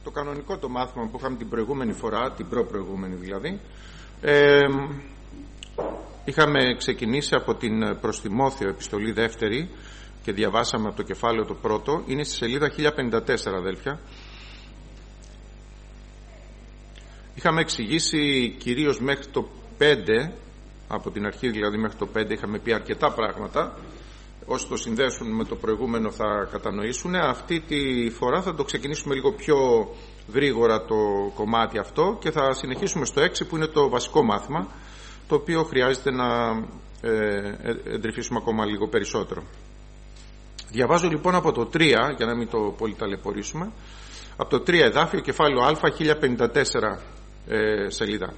το κανονικό το μάθημα που είχαμε την προηγούμενη φορά, την προπροηγούμενη δηλαδή. Είχαμε ξεκινήσει από την προς Τιμόθεο επιστολή δεύτερη και διαβάσαμε από το κεφάλαιο το πρώτο. Είναι στη σελίδα 1054, αδέλφια. Είχαμε εξηγήσει κυρίως μέχρι το 5, από την αρχή δηλαδή μέχρι το 5 είχαμε πει αρκετά πράγματα. Όσοι το συνδέσουν με το προηγούμενο θα κατανοήσουν. Αυτή τη φορά θα το ξεκινήσουμε λίγο πιο γρήγορα το κομμάτι αυτό και θα συνεχίσουμε στο 6 που είναι το βασικό μάθημα, το οποίο χρειάζεται να εντρυφήσουμε ακόμα λίγο περισσότερο. Διαβάζω λοιπόν από το 3, για να μην το πολύ ταλαιπωρήσουμε, από το 3 εδάφιο, κεφάλαιο Α, 1054 σελίδα.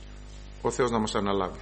Ο Θεός να μας αναλάβει.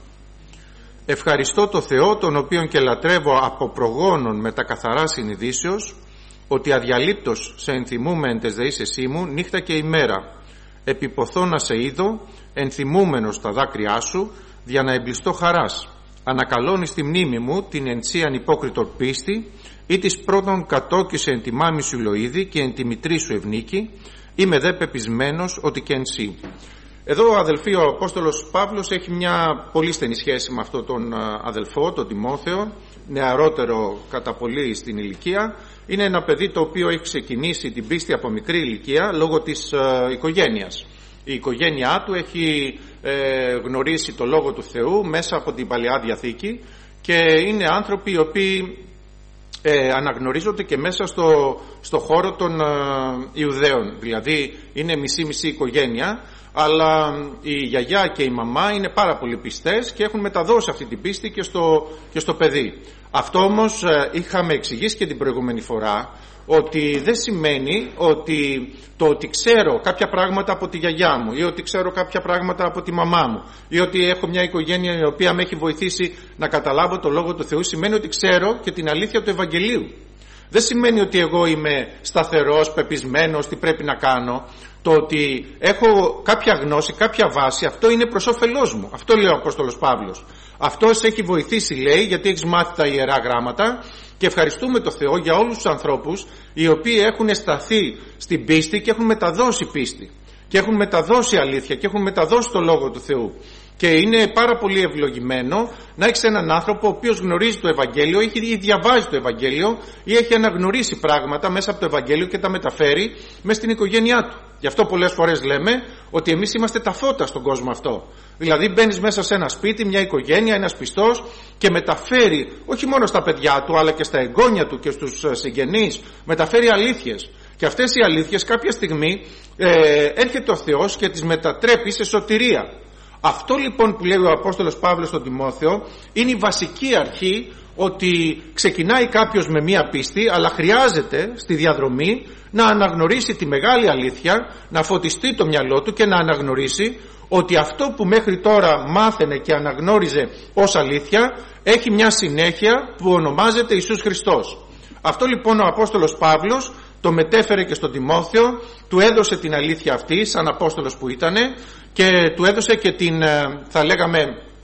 Ευχαριστώ το Θεό, τον οποίον και λατρεύω από προγόνων με τα καθαρά συνειδήσεως, ότι αδιαλείπτως σε ενθυμούμεν τες δεείς εσύ μου νύχτα και ημέρα, επιποθώ να σε είδω, ενθυμούμενος τα δάκρυά σου, για να εμπλιστώ χαράς. Ανακαλώνεις τη μνήμη μου την εντσίαν υπόκριτον πίστη, ή της πρώτον κατόκισε εν τη μάμη σου Λοΐδη και εν τη μητρή σου Ευνίκη, είμαι δε πεπισμένος ότι και εν σύ. Εδώ αδελφοί ο Απόστολος Παύλος έχει μια πολύ στενή σχέση με αυτόν τον αδελφό, τον Τιμόθεο, νεαρότερο κατά πολύ στην ηλικία. Είναι ένα παιδί το οποίο έχει ξεκινήσει την πίστη από μικρή ηλικία λόγω της οικογένειας. Η οικογένειά του έχει γνωρίσει το Λόγο του Θεού μέσα από την Παλαιά Διαθήκη και είναι άνθρωποι οι οποίοι αναγνωρίζονται και μέσα στο χώρο των Ιουδαίων. Δηλαδή είναι μισή-μισή οικογένεια, αλλά η γιαγιά και η μαμά είναι πάρα πολύ πιστές και έχουν μεταδώσει αυτή την πίστη και στο παιδί. Αυτό όμως είχαμε εξηγήσει και την προηγούμενη φορά, ότι δεν σημαίνει ότι το ότι ξέρω κάποια πράγματα από τη γιαγιά μου ή ότι ξέρω κάποια πράγματα από τη μαμά μου ή ότι έχω μια οικογένεια η οποία με έχει βοηθήσει να καταλάβω το Λόγο του Θεού, σημαίνει ότι ξέρω και την αλήθεια του Ευαγγελίου. Δεν σημαίνει ότι εγώ είμαι σταθερός, πεπισμένος, τι πρέπει να κάνω. Το ότι έχω κάποια γνώση, κάποια βάση, αυτό είναι προς όφελός μου. Αυτό λέει ο Απόστολος Παύλος. Αυτό έχει βοηθήσει, λέει, γιατί έχεις μάθει τα Ιερά Γράμματα και ευχαριστούμε το Θεό για όλους τους ανθρώπους οι οποίοι έχουν σταθεί στην πίστη και έχουν μεταδώσει πίστη και έχουν μεταδώσει αλήθεια και έχουν μεταδώσει το Λόγο του Θεού. Και είναι πάρα πολύ ευλογημένο να έχεις έναν άνθρωπο ο οποίος γνωρίζει το Ευαγγέλιο ή διαβάζει το Ευαγγέλιο ή έχει αναγνωρίσει πράγματα μέσα από το Ευαγγέλιο και τα μεταφέρει μέσα στην οικογένειά του. Γι' αυτό πολλές φορές λέμε ότι εμείς είμαστε τα φώτα στον κόσμο αυτό. Δηλαδή μπαίνεις μέσα σε ένα σπίτι, μια οικογένεια, ένας πιστός και μεταφέρει όχι μόνο στα παιδιά του αλλά και στα εγγόνια του και στους συγγενείς, μεταφέρει αλήθειες. Και αυτές οι αλήθειες κάποια στιγμή έρχεται ο Θεός και τις μετατρέπει σε σωτηρία. Αυτό λοιπόν που λέει ο Απόστολος Παύλος στον Τιμόθεο είναι η βασική αρχή, ότι ξεκινάει κάποιος με μία πίστη αλλά χρειάζεται στη διαδρομή να αναγνωρίσει τη μεγάλη αλήθεια, να φωτιστεί το μυαλό του και να αναγνωρίσει ότι αυτό που μέχρι τώρα μάθαινε και αναγνώριζε ως αλήθεια έχει μια συνέχεια που ονομάζεται Ιησούς Χριστός. Αυτό λοιπόν ο Απόστολος Παύλος το μετέφερε και στον Τιμόθεο, του έδωσε την αλήθεια αυτή σαν Απόστολος που ήτανε και του έδωσε και την, θα λέγαμε,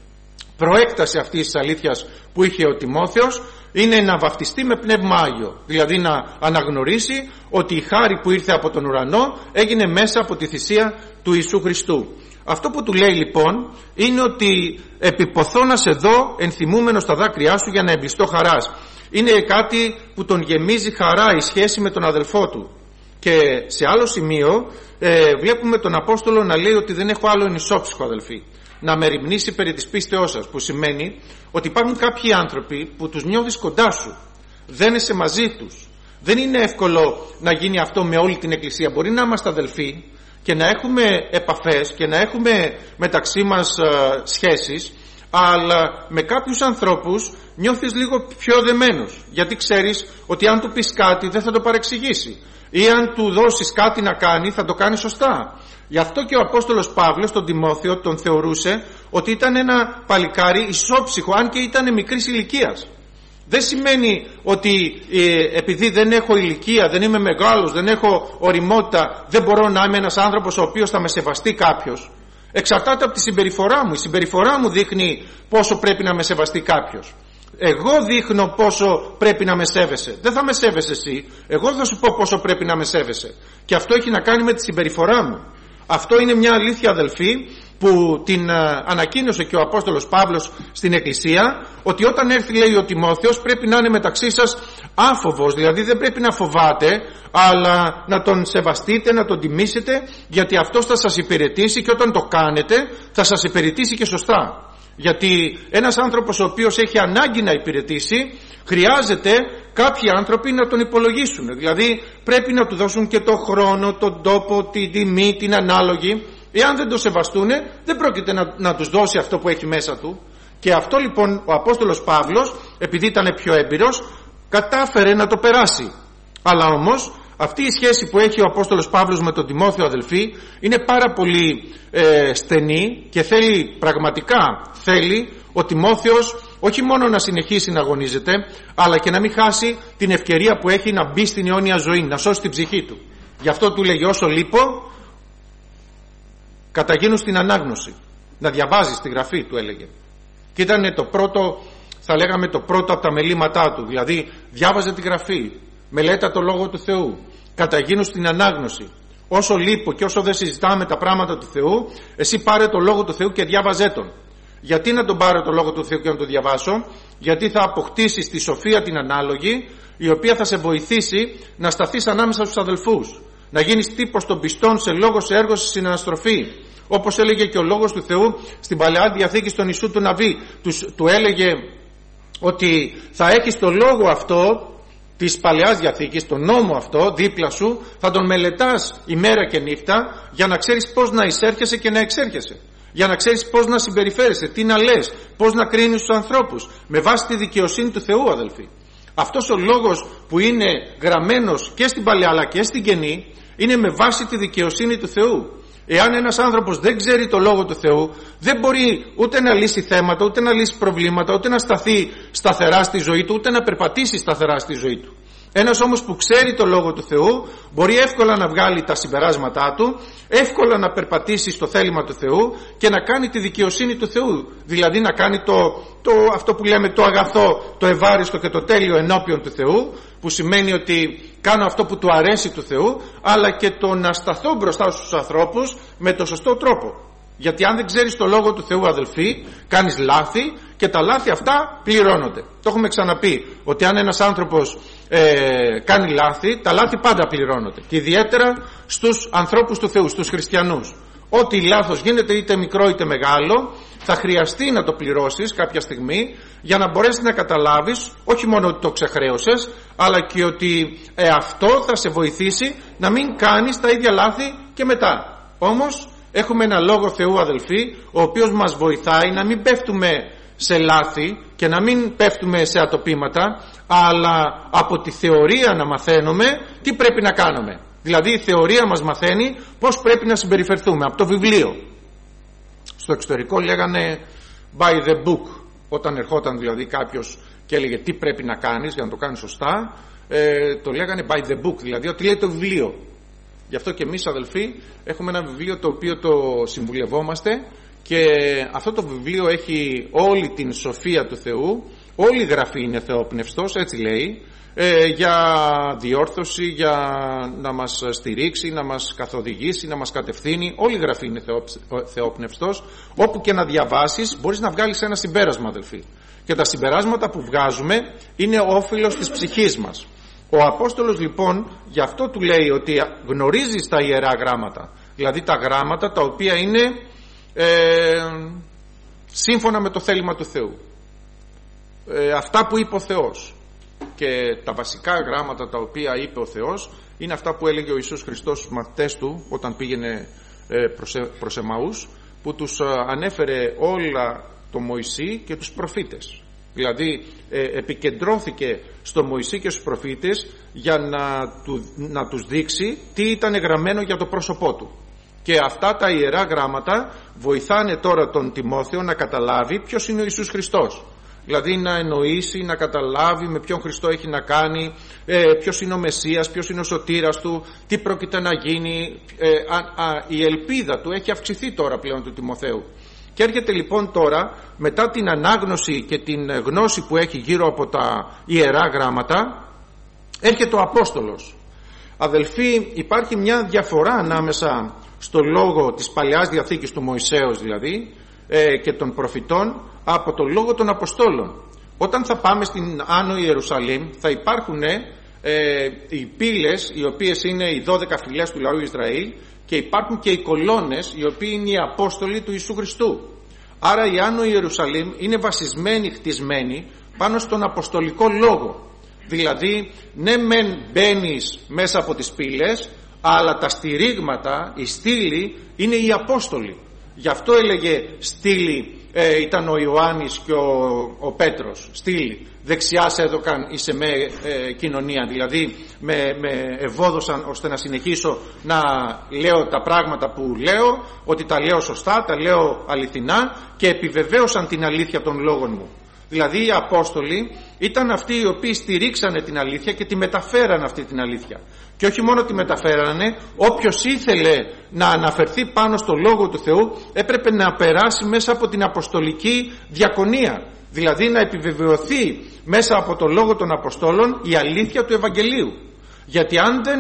προέκταση αυτής της αλήθειας που είχε ο Τιμόθεος, είναι να βαφτιστεί με Πνεύμα Άγιο, δηλαδή να αναγνωρίσει ότι η χάρη που ήρθε από τον ουρανό έγινε μέσα από τη θυσία του Ιησού Χριστού. Αυτό που του λέει λοιπόν είναι ότι επιποθώ να σε δω ενθυμούμενο στα δάκρυά σου για να εμπλιστώ χαράς. Είναι κάτι που τον γεμίζει χαρά η σχέση με τον αδελφό του. Και σε άλλο σημείο βλέπουμε τον Απόστολο να λέει ότι δεν έχω άλλο ενισόψυχο, αδελφοί, να μεριμνήσει περί της πίστεώς σας, που σημαίνει ότι υπάρχουν κάποιοι άνθρωποι που τους νιώθεις κοντά σου, δεν είσαι μαζί τους. Δεν είναι εύκολο να γίνει αυτό με όλη την Εκκλησία. Μπορεί να είμαστε αδελφοί και να έχουμε επαφές και να έχουμε μεταξύ μας σχέσεις, αλλά με κάποιους ανθρώπους νιώθεις λίγο πιο δεμένος, γιατί ξέρεις ότι αν του πεις κάτι δεν θα το παρεξηγήσει ή αν του δώσεις κάτι να κάνει θα το κάνει σωστά. Γι' αυτό και ο Απόστολος Παύλος τον Τιμόθεο τον θεωρούσε ότι ήταν ένα παλικάρι ισόψυχο, αν και ήταν μικρής ηλικίας. Δεν σημαίνει ότι επειδή δεν έχω ηλικία, δεν είμαι μεγάλος, δεν έχω ωριμότητα, δεν μπορώ να είμαι ένας άνθρωπος ο οποίος θα με σεβαστεί κάποιος. Εξαρτάται από τη συμπεριφορά μου. Η συμπεριφορά μου δείχνει πόσο πρέπει να με σεβαστεί κάποιος. Εγώ δείχνω πόσο πρέπει να με σέβεσαι. Δεν θα με σέβεσαι εσύ. Εγώ θα σου πω πόσο πρέπει να με σέβεσαι. Και αυτό έχει να κάνει με τη συμπεριφορά μου. Αυτό είναι μια αλήθεια, αδελφοί, που την ανακοίνωσε και ο Απόστολος Παύλος στην Εκκλησία, ότι όταν έρθει, λέει, ο Τιμόθεος, πρέπει να είναι μεταξύ σας άφοβος, δηλαδή δεν πρέπει να φοβάτε, αλλά να τον σεβαστείτε, να τον τιμήσετε, γιατί αυτός θα σας υπηρετήσει και όταν το κάνετε θα σας υπηρετήσει και σωστά. Γιατί ένας άνθρωπος ο οποίος έχει ανάγκη να υπηρετήσει, χρειάζεται κάποιοι άνθρωποι να τον υπολογίσουν. Δηλαδή πρέπει να του δώσουν και το χρόνο, τον τόπο, την τιμή, την ανάλογη. Εάν δεν το σεβαστούν, δεν πρόκειται να τους δώσει αυτό που έχει μέσα του. Και αυτό λοιπόν ο Απόστολος Παύλος, επειδή ήταν πιο έμπειρος, κατάφερε να το περάσει. Αλλά όμως αυτή η σχέση που έχει ο Απόστολος Παύλος με τον Τιμόθεο, αδελφοί, είναι πάρα πολύ στενή και πραγματικά θέλει ο Τιμόθεος όχι μόνο να συνεχίσει να αγωνίζεται, αλλά και να μην χάσει την ευκαιρία που έχει να μπει στην αιώνια ζωή, να σώσει την ψυχή του. Γι' αυτό του λέγει, όσο λείπω, καταγίνου στην ανάγνωση. Να διαβάζεις τη γραφή, του έλεγε. Και ήταν το πρώτο, θα λέγαμε, το πρώτο από τα μελήματά του. Δηλαδή διάβαζε τη γραφή, μελέτα το Λόγο του Θεού, καταγίνου στην ανάγνωση. Όσο λείπω και όσο δεν συζητάμε τα πράγματα του Θεού, εσύ πάρε το Λόγο του Θεού και διάβαζέ τον. Γιατί να τον πάρω το Λόγο του Θεού και να τον διαβάσω? Γιατί θα αποκτήσεις τη σοφία την ανάλογη, η οποία θα σε βοηθήσει να σταθείς ανάμεσα στους αδελφούς, να γίνεις τύπος των πιστών σε λόγο, σε έργο, σε συναναστροφή. Όπως έλεγε και ο Λόγος του Θεού στην Παλαιά Διαθήκη στον Ιησού του Ναβί, του έλεγε ότι θα έχεις το λόγο αυτό της Παλαιάς Διαθήκης, τον νόμο αυτό δίπλα σου, θα τον μελετάς ημέρα και νύχτα, για να ξέρεις πώς να εισέρχεσαι και να εξέρχεσαι, για να ξέρεις πώς να συμπεριφέρεσαι, τι να λες, πώς να κρίνεις τους ανθρώπους με βάση τη δικαιοσύνη του Θεού, αδελφοί. Αυτός ο λόγος που είναι γραμμένος και στην Παλαιά αλλά και στην Καινή είναι με βάση τη δικαιοσύνη του Θεού. Εάν ένας άνθρωπος δεν ξέρει το Λόγο του Θεού, δεν μπορεί ούτε να λύσει θέματα, ούτε να λύσει προβλήματα, ούτε να σταθεί σταθερά στη ζωή του, ούτε να περπατήσει σταθερά στη ζωή του. Ένας όμως που ξέρει το Λόγο του Θεού μπορεί εύκολα να βγάλει τα συμπεράσματά του, εύκολα να περπατήσει στο θέλημα του Θεού και να κάνει τη δικαιοσύνη του Θεού. Δηλαδή να κάνει αυτό που λέμε το αγαθό, το ευάριστο και το τέλειο ενώπιον του Θεού, που σημαίνει ότι κάνω αυτό που του αρέσει του Θεού, αλλά και το να σταθώ μπροστά στους ανθρώπους με το σωστό τρόπο. Γιατί αν δεν ξέρεις το Λόγο του Θεού, αδελφοί, κάνεις λάθη και τα λάθη αυτά πληρώνονται. Το έχουμε ξαναπεί ότι αν ένας άνθρωπος κάνει λάθη, τα λάθη πάντα πληρώνονται. Και ιδιαίτερα στους ανθρώπους του Θεού, στους χριστιανούς. Ό,τι λάθος γίνεται, είτε μικρό είτε μεγάλο, θα χρειαστεί να το πληρώσεις κάποια στιγμή για να μπορέσεις να καταλάβεις όχι μόνο ότι το ξεχρέωσες, αλλά και ότι αυτό θα σε βοηθήσει να μην κάνεις τα ίδια λάθη και μετά. Όμως έχουμε ένα Λόγο Θεού, αδελφοί, ο οποίος μας βοηθάει να μην πέφτουμε σε λάθη και να μην πέφτουμε σε ατοπήματα, αλλά από τη θεωρία να μαθαίνουμε τι πρέπει να κάνουμε. Δηλαδή η θεωρία μας μαθαίνει πώς πρέπει να συμπεριφερθούμε από το βιβλίο. Στο εξωτερικό λέγανε by the book, όταν ερχόταν δηλαδή κάποιος και έλεγε τι πρέπει να κάνεις για να το κάνεις σωστά, το λέγανε by the book, δηλαδή ότι λέει το βιβλίο. Γι' αυτό και εμείς, αδελφοί, έχουμε ένα βιβλίο το οποίο το συμβουλευόμαστε και αυτό το βιβλίο έχει όλη την σοφία του Θεού, όλη η γραφή είναι θεόπνευστος, έτσι λέει, για διόρθωση, για να μας στηρίξει, να μας καθοδηγήσει, να μας κατευθύνει. Όλη η γραφή είναι θεόπνευστος. Όπου και να διαβάσεις μπορείς να βγάλεις ένα συμπέρασμα, αδελφοί, και τα συμπεράσματα που βγάζουμε είναι όφελος της ψυχής μας. Ο Απόστολος λοιπόν γι' αυτό του λέει ότι γνωρίζεις τα Ιερά Γράμματα, δηλαδή τα γράμματα τα οποία είναι σύμφωνα με το θέλημα του Θεού, αυτά που είπε ο Θεός. Και τα βασικά γράμματα τα οποία είπε ο Θεός είναι αυτά που έλεγε ο Ιησούς Χριστός στους μαθητές του όταν πήγαινε προς Εμαούς, που τους ανέφερε όλα το Μωυσή και τους προφήτες. Δηλαδή επικεντρώθηκε στο Μωυσή και στους προφήτες για να τους δείξει τι ήταν γραμμένο για το πρόσωπό του. Και αυτά τα Ιερά Γράμματα βοηθάνε τώρα τον Τιμόθεο να καταλάβει ποιος είναι ο Ιησούς Χριστός. Δηλαδή να εννοήσει, να καταλάβει με ποιον Χριστό έχει να κάνει, ποιος είναι ο Μεσσίας, ποιος είναι ο σωτήρας του, τι πρόκειται να γίνει. Η ελπίδα του έχει αυξηθεί τώρα πλέον του Τιμοθέου. Και έρχεται λοιπόν τώρα, μετά την ανάγνωση και την γνώση που έχει γύρω από τα Ιερά Γράμματα, έρχεται ο Απόστολος. Αδελφοί, υπάρχει μια διαφορά ανάμεσα στο λόγο της Παλαιάς Διαθήκης του Μωυσέως δηλαδή και των προφητών από το λόγο των Αποστόλων. Όταν θα πάμε στην Άνω Ιερουσαλήμ θα υπάρχουν οι πύλες, οι οποίες είναι οι 12 φυλές του λαού Ισραήλ, και υπάρχουν και οι κολόνες, οι οποίοι είναι οι Απόστολοι του Ιησού Χριστού. Άρα η Άνω Ιερουσαλήμ είναι βασισμένη, χτισμένη πάνω στον Αποστολικό λόγο. Δηλαδή, ναι μεν μπαίνεις μέσα από τις πύλες, αλλά τα στηρίγματα, η στήλη είναι οι Απόστολοι. Γι' αυτό έλεγε στήλη, ήταν ο Ιωάννης και ο Πέτρος, στήλη. Δεξιά σε έδωκαν εις εμέ κοινωνία, δηλαδή με ευόδωσαν ώστε να συνεχίσω να λέω τα πράγματα που λέω, ότι τα λέω σωστά, τα λέω αληθινά, και επιβεβαίωσαν την αλήθεια των λόγων μου. Δηλαδή οι Απόστολοι ήταν αυτοί οι οποίοι στηρίξανε την αλήθεια και τη μεταφέραν αυτή την αλήθεια. Και όχι μόνο τη μεταφέρανε, όποιος ήθελε να αναφερθεί πάνω στο Λόγο του Θεού έπρεπε να περάσει μέσα από την Αποστολική Διακονία. Δηλαδή να επιβεβαιωθεί μέσα από το Λόγο των Αποστόλων η αλήθεια του Ευαγγελίου. Γιατί αν δεν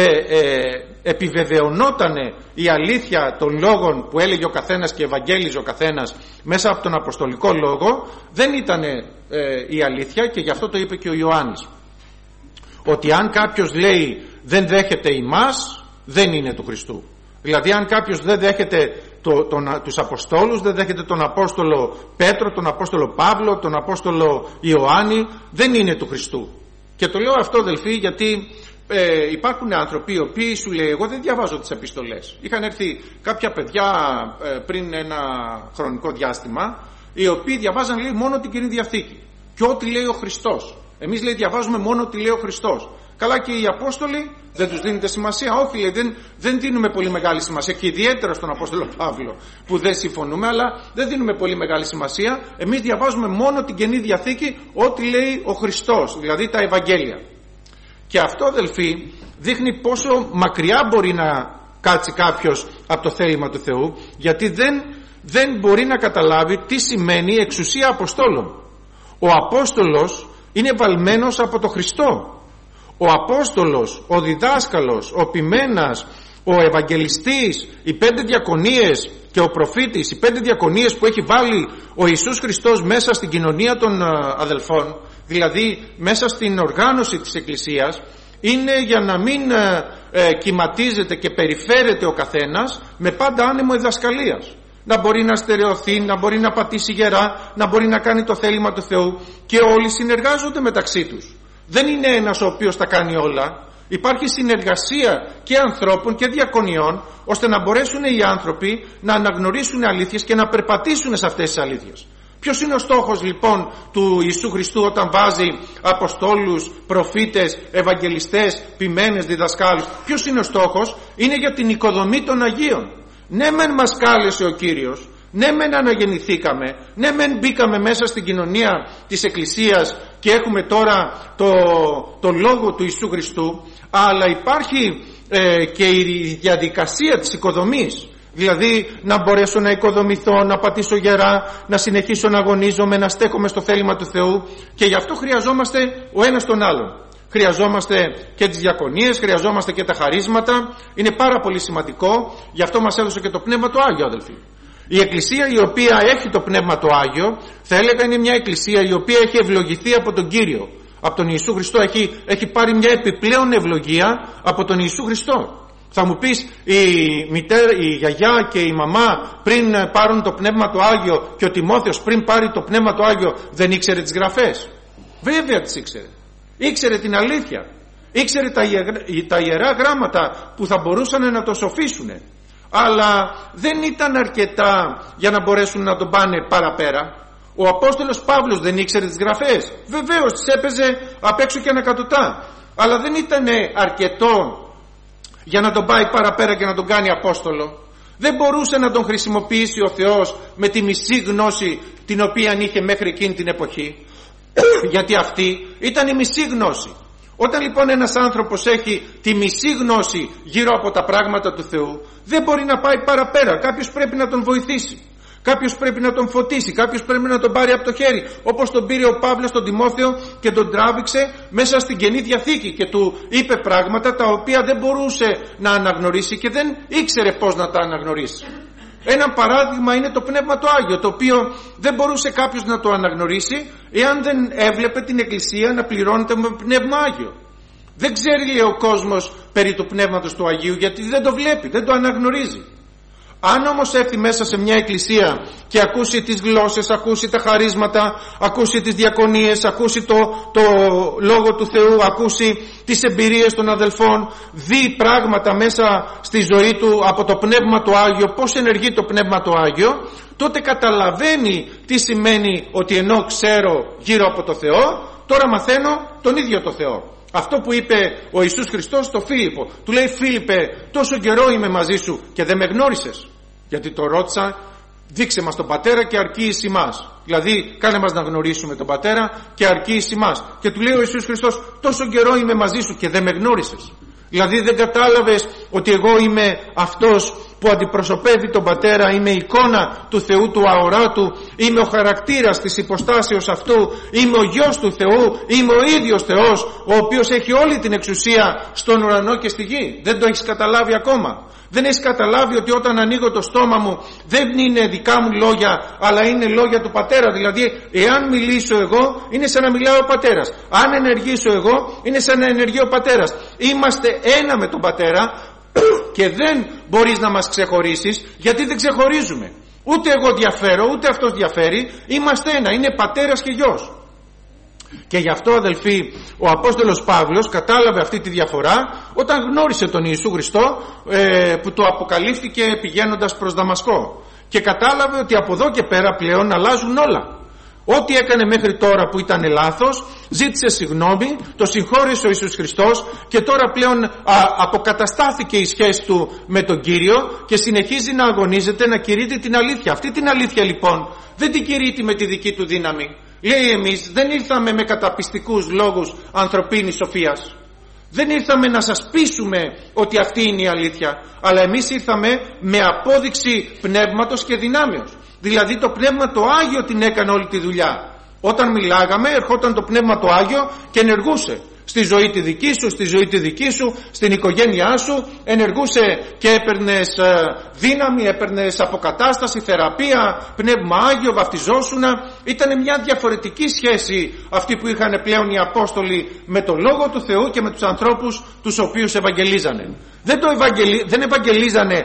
επιβεβαιωνότανε η αλήθεια των λόγων που έλεγε ο καθένας και ευαγγέλιζε ο καθένας μέσα από τον Αποστολικό Λόγο, δεν ήταν η αλήθεια, και γι' αυτό το είπε και ο Ιωάννης. Ότι αν κάποιος λέει δεν δέχεται ημάς, δεν είναι του Χριστού. Δηλαδή αν κάποιος δεν δέχεται τους Αποστόλους, δεν δέχεται τον Απόστολο Πέτρο, τον Απόστολο Παύλο, τον Απόστολο Ιωάννη, δεν είναι του Χριστού. Και το λέω αυτό, αδελφοί, γιατί υπάρχουν άνθρωποι οι οποίοι σου λέει εγώ δεν διαβάζω τις επιστολές. Είχαν έρθει κάποια παιδιά πριν ένα χρονικό διάστημα, οι οποίοι διαβάζαν, λέει, μόνο την Καινή Διαθήκη και ό,τι λέει ο Χριστός. Εμείς, λέει, διαβάζουμε μόνο ό,τι λέει ο Χριστός. Καλά, και οι Απόστολοι δεν τους δίνετε σημασία? Όχι, λέει, δεν δίνουμε πολύ μεγάλη σημασία, και ιδιαίτερα στον Απόστολο Παύλο που δεν συμφωνούμε, αλλά δεν δίνουμε πολύ μεγάλη σημασία. Εμείς διαβάζουμε μόνο την Καινή Διαθήκη, ό,τι λέει ο Χριστός, δηλαδή τα Ευαγγέλια. Και αυτό, αδελφοί, δείχνει πόσο μακριά μπορεί να κάτσει κάποιος από το θέλημα του Θεού, γιατί δεν μπορεί να καταλάβει τι σημαίνει εξουσία Αποστόλων. Ο Απόστολος είναι βαλμένος από το Χριστό. Ο Απόστολος, ο διδάσκαλος, ο ποιμένας, ο Ευαγγελιστής, οι 5 διακονίες και ο προφήτης, οι 5 διακονίες που έχει βάλει ο Ιησούς Χριστός μέσα στην κοινωνία των αδελφών, δηλαδή μέσα στην οργάνωση της Εκκλησίας, είναι για να μην κυματίζεται και περιφέρεται ο καθένας με πάντα άνεμο διδασκαλίας. Να μπορεί να στερεωθεί, να μπορεί να πατήσει γερά, να μπορεί να κάνει το θέλημα του Θεού, και όλοι συνεργάζονται μεταξύ τους. Δεν είναι ένας ο οποίος τα κάνει όλα. Υπάρχει συνεργασία και ανθρώπων και διακονιών, ώστε να μπορέσουν οι άνθρωποι να αναγνωρίσουν αλήθειες και να περπατήσουν σε αυτές τις αλήθειες. Ποιος είναι ο στόχος λοιπόν του Ιησού Χριστού όταν βάζει Αποστόλους, προφήτες, Ευαγγελιστές, ποιμένες, διδασκάλους? Ποιος είναι ο στόχος? Είναι για την οικοδομή των Αγίων. Ναι μεν μας κάλεσε ο Κύριος, ναι μεν αναγεννηθήκαμε, ναι μεν μπήκαμε μέσα στην κοινωνία της Εκκλησίας και έχουμε τώρα το λόγο του Ιησού Χριστού, αλλά υπάρχει και η διαδικασία της οικοδομής. Δηλαδή να μπορέσω να οικοδομηθώ, να πατήσω γερά, να συνεχίσω να αγωνίζομαι, να στέκομαι στο θέλημα του Θεού, και γι' αυτό χρειαζόμαστε ο ένας τον άλλον. Χρειαζόμαστε και τις διακονίες, χρειαζόμαστε και τα χαρίσματα. Είναι πάρα πολύ σημαντικό, γι' αυτό μας έδωσε και το Πνεύμα το Άγιο, αδελφοί. Η Εκκλησία η οποία έχει το Πνεύμα το Άγιο, θα έλεγα είναι μια Εκκλησία η οποία έχει ευλογηθεί από τον Κύριο, από τον Ιησού Χριστό. Έχει πάρει μια επιπλέον ευλογία από τον Ιησού Χριστό. Θα μου πεις, η γιαγιά και η μαμά πριν πάρουν το Πνεύμα το Άγιο και ο Τιμόθεος πριν πάρει το Πνεύμα το Άγιο δεν ήξερε τις γραφές? Βέβαια τις ήξερε. Ήξερε την αλήθεια. Ήξερε τα Ιερά Γράμματα που θα μπορούσαν να το σοφίσουν. Αλλά δεν ήταν αρκετά για να μπορέσουν να τον πάνε παραπέρα. Ο Απόστολος Παύλος δεν ήξερε τις γραφές? Βεβαίως τις έπαιζε απ' έξω και ανακατοτά. Αλλά δεν ήταν αρκετό για να τον πάει παραπέρα και να τον κάνει Απόστολο. Δεν μπορούσε να τον χρησιμοποιήσει ο Θεός με τη μισή γνώση την οποία είχε μέχρι εκείνη την εποχή, γιατί αυτή ήταν η μισή γνώση. Όταν λοιπόν ένας άνθρωπος έχει τη μισή γνώση γύρω από τα πράγματα του Θεού, δεν μπορεί να πάει παραπέρα. Κάποιος πρέπει να τον βοηθήσει. Κάποιος πρέπει να τον φωτίσει, κάποιος πρέπει να τον πάρει από το χέρι, όπως τον πήρε ο Παύλος τον Τιμόθεο και τον τράβηξε μέσα στην Καινή Διαθήκη και του είπε πράγματα τα οποία δεν μπορούσε να αναγνωρίσει και δεν ήξερε πώς να τα αναγνωρίσει. Ένα παράδειγμα είναι το Πνεύμα το Άγιο, το οποίο δεν μπορούσε κάποιος να το αναγνωρίσει εάν δεν έβλεπε την Εκκλησία να πληρώνεται με Πνεύμα Άγιο. Δεν ξέρει, λέει, ο κόσμος περί του Πνεύματος του Αγίου, γιατί δεν το βλέπει, δεν το αναγνωρίζει. Αν όμως έρθει μέσα σε μια εκκλησία και ακούσει τις γλώσσες, ακούσει τα χαρίσματα, ακούσει τις διακονίες, ακούσει το Λόγο του Θεού, ακούσει τις εμπειρίες των αδελφών, δει πράγματα μέσα στη ζωή του από το Πνεύμα το Άγιο, πώς ενεργεί το Πνεύμα το Άγιο, τότε καταλαβαίνει τι σημαίνει ότι ενώ ξέρω γύρω από το Θεό, τώρα μαθαίνω τον ίδιο το Θεό. Αυτό που είπε ο Ιησούς Χριστός στο Φίλιππο, του λέει: Φίλιππε, τόσο καιρό είμαι μαζί σου και δεν με γνώρισες. Γιατί το ρώτησα, δείξε μας τον Πατέρα και αρκεί εις ημάς. Δηλαδή κάνε μας να γνωρίσουμε τον Πατέρα και αρκεί εις ημάς. Και του λέει ο Ιησούς Χριστός: τόσο καιρό είμαι μαζί σου και δεν με γνώρισες. Δηλαδή δεν κατάλαβες ότι εγώ είμαι αυτός που αντιπροσωπεύει τον Πατέρα, είμαι εικόνα του Θεού του αοράτου, είμαι ο χαρακτήρας της υποστάσεως αυτού, είμαι ο Γιος του Θεού, είμαι ο ίδιος Θεός, ο οποίος έχει όλη την εξουσία στον ουρανό και στη γη. Δεν το έχεις καταλάβει ακόμα? Δεν έχεις καταλάβει ότι όταν ανοίγω το στόμα μου δεν είναι δικά μου λόγια, αλλά είναι λόγια του Πατέρα? Δηλαδή εάν μιλήσω εγώ είναι σαν να μιλάω ο Πατέρας, αν ενεργήσω εγώ είναι σαν να ενεργεί ο Πατέρας. Είμαστε ένα με τον Πατέρα και δεν μπορείς να μας ξεχωρίσεις, γιατί δεν ξεχωρίζουμε. Ούτε εγώ διαφέρω, ούτε αυτός διαφέρει. Είμαστε ένα, είναι Πατέρας και Γιος. Και γι' αυτό, αδελφοί, ο Απόστολος Παύλος κατάλαβε αυτή τη διαφορά όταν γνώρισε τον Ιησού Χριστό που του αποκαλύφθηκε πηγαίνοντας προς Δαμασκό, και κατάλαβε ότι από εδώ και πέρα πλέον αλλάζουν όλα. Ό,τι έκανε μέχρι τώρα που ήταν λάθος, ζήτησε συγγνώμη, το συγχώρησε ο Ιησούς Χριστός και τώρα πλέον αποκαταστάθηκε η σχέση του με τον Κύριο και συνεχίζει να αγωνίζεται να κηρύττει την αλήθεια. Αυτή την αλήθεια λοιπόν δεν την κηρύττει με τη δική του δύναμη. Λέει, εμείς δεν ήρθαμε με καταπιστικούς λόγους ανθρωπίνης σοφίας. Δεν ήρθαμε να σας πείσουμε ότι αυτή είναι η αλήθεια, αλλά εμείς ήρθαμε με απόδειξη πνεύματος και δυνάμεως. Δηλαδή το Πνεύμα το Άγιο την έκανε όλη τη δουλειά. Όταν μιλάγαμε ερχόταν το Πνεύμα το Άγιο και ενεργούσε στη ζωή τη δική σου, στη ζωή τη δική σου, στην οικογένειά σου, ενεργούσε και έπαιρνες δύναμη, έπαιρνες αποκατάσταση, θεραπεία, Πνεύμα Άγιο, βαφτιζόσουνα. Ήταν μια διαφορετική σχέση αυτή που είχαν πλέον οι Απόστολοι με το Λόγο του Θεού και με τους ανθρώπους τους οποίους ευαγγελίζανε. Δεν ευαγγελίζανε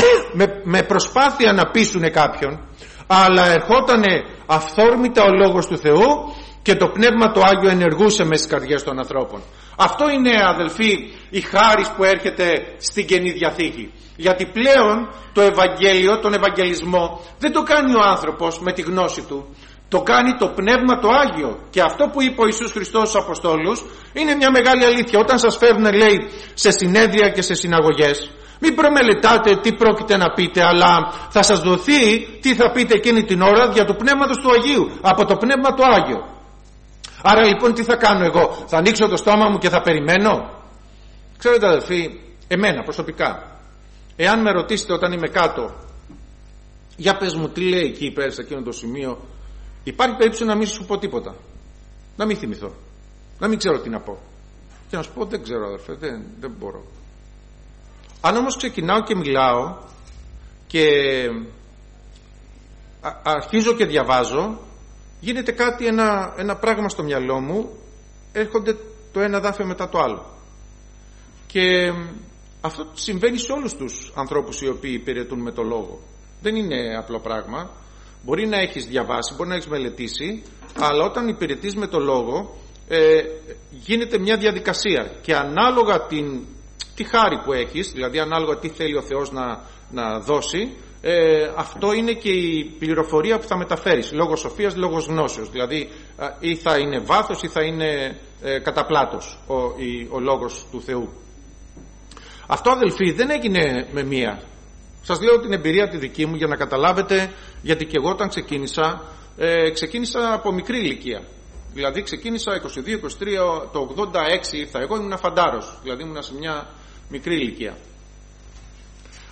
με προσπάθεια να πείσουνε κάποιον, αλλά ερχότανε αυθόρμητα ο Λόγος του Θεού και το Πνεύμα το Άγιο ενεργούσε μέσα στις καρδιές των ανθρώπων. Αυτό είναι, αδελφοί, η χάρις που έρχεται στην Καινή Διαθήκη. Γιατί πλέον το Ευαγγέλιο, τον Ευαγγελισμό δεν το κάνει ο άνθρωπος με τη γνώση του, το κάνει το Πνεύμα το Άγιο. Και αυτό που είπε ο Ιησούς Χριστός στους Αποστόλους είναι μια μεγάλη αλήθεια. Όταν σας φέρνουν, λέει, σε συνέδρια και σε συναγωγές, μην προμελετάτε τι πρόκειται να πείτε, αλλά θα σας δοθεί τι θα πείτε εκείνη την ώρα δια του Πνεύματος του Αγίου, από το Πνεύμα το Άγιο. Άρα λοιπόν τι θα κάνω εγώ? Θα ανοίξω το στόμα μου και θα περιμένω? Ξέρετε, αδελφοί, εμένα προσωπικά, εάν με ρωτήσετε όταν είμαι κάτω, για πες μου τι λέει εκεί πέρα σε εκείνο το σημείο, υπάρχει περίπτωση να μην σου πω τίποτα, να μην θυμηθώ, να μην ξέρω τι να πω και να σου πω δεν ξέρω, αδελφέ, δεν μπορώ. Αν όμως ξεκινάω και μιλάω και αρχίζω και διαβάζω, γίνεται κάτι, ένα πράγμα στο μυαλό μου, έρχονται το ένα δάφιο μετά το άλλο. Και αυτό συμβαίνει σε όλους τους ανθρώπους οι οποίοι υπηρετούν με το Λόγο. Δεν είναι απλό πράγμα. Μπορεί να έχεις διαβάσει, μπορεί να έχεις μελετήσει, αλλά όταν υπηρετείς με το Λόγο γίνεται μια διαδικασία και ανάλογα τη χάρη που έχεις, δηλαδή ανάλογα τι θέλει ο Θεός να δώσει, αυτό είναι και η πληροφορία που θα μεταφέρεις, λόγος σοφίας, λόγος γνώσεως. Δηλαδή ή θα είναι βάθος ή θα είναι κατά πλάτος ο λόγος του Θεού. Αυτό, αδελφοί, δεν έγινε με μία. Σας λέω την εμπειρία τη δική μου για να καταλάβετε, γιατί και εγώ όταν ξεκίνησα από μικρή ηλικία. Δηλαδή ξεκίνησα 22-23, το 86 ήρθα εγώ, ήμουν φαντάρος, δηλαδή ήμουν σε μια μικρή ηλικία.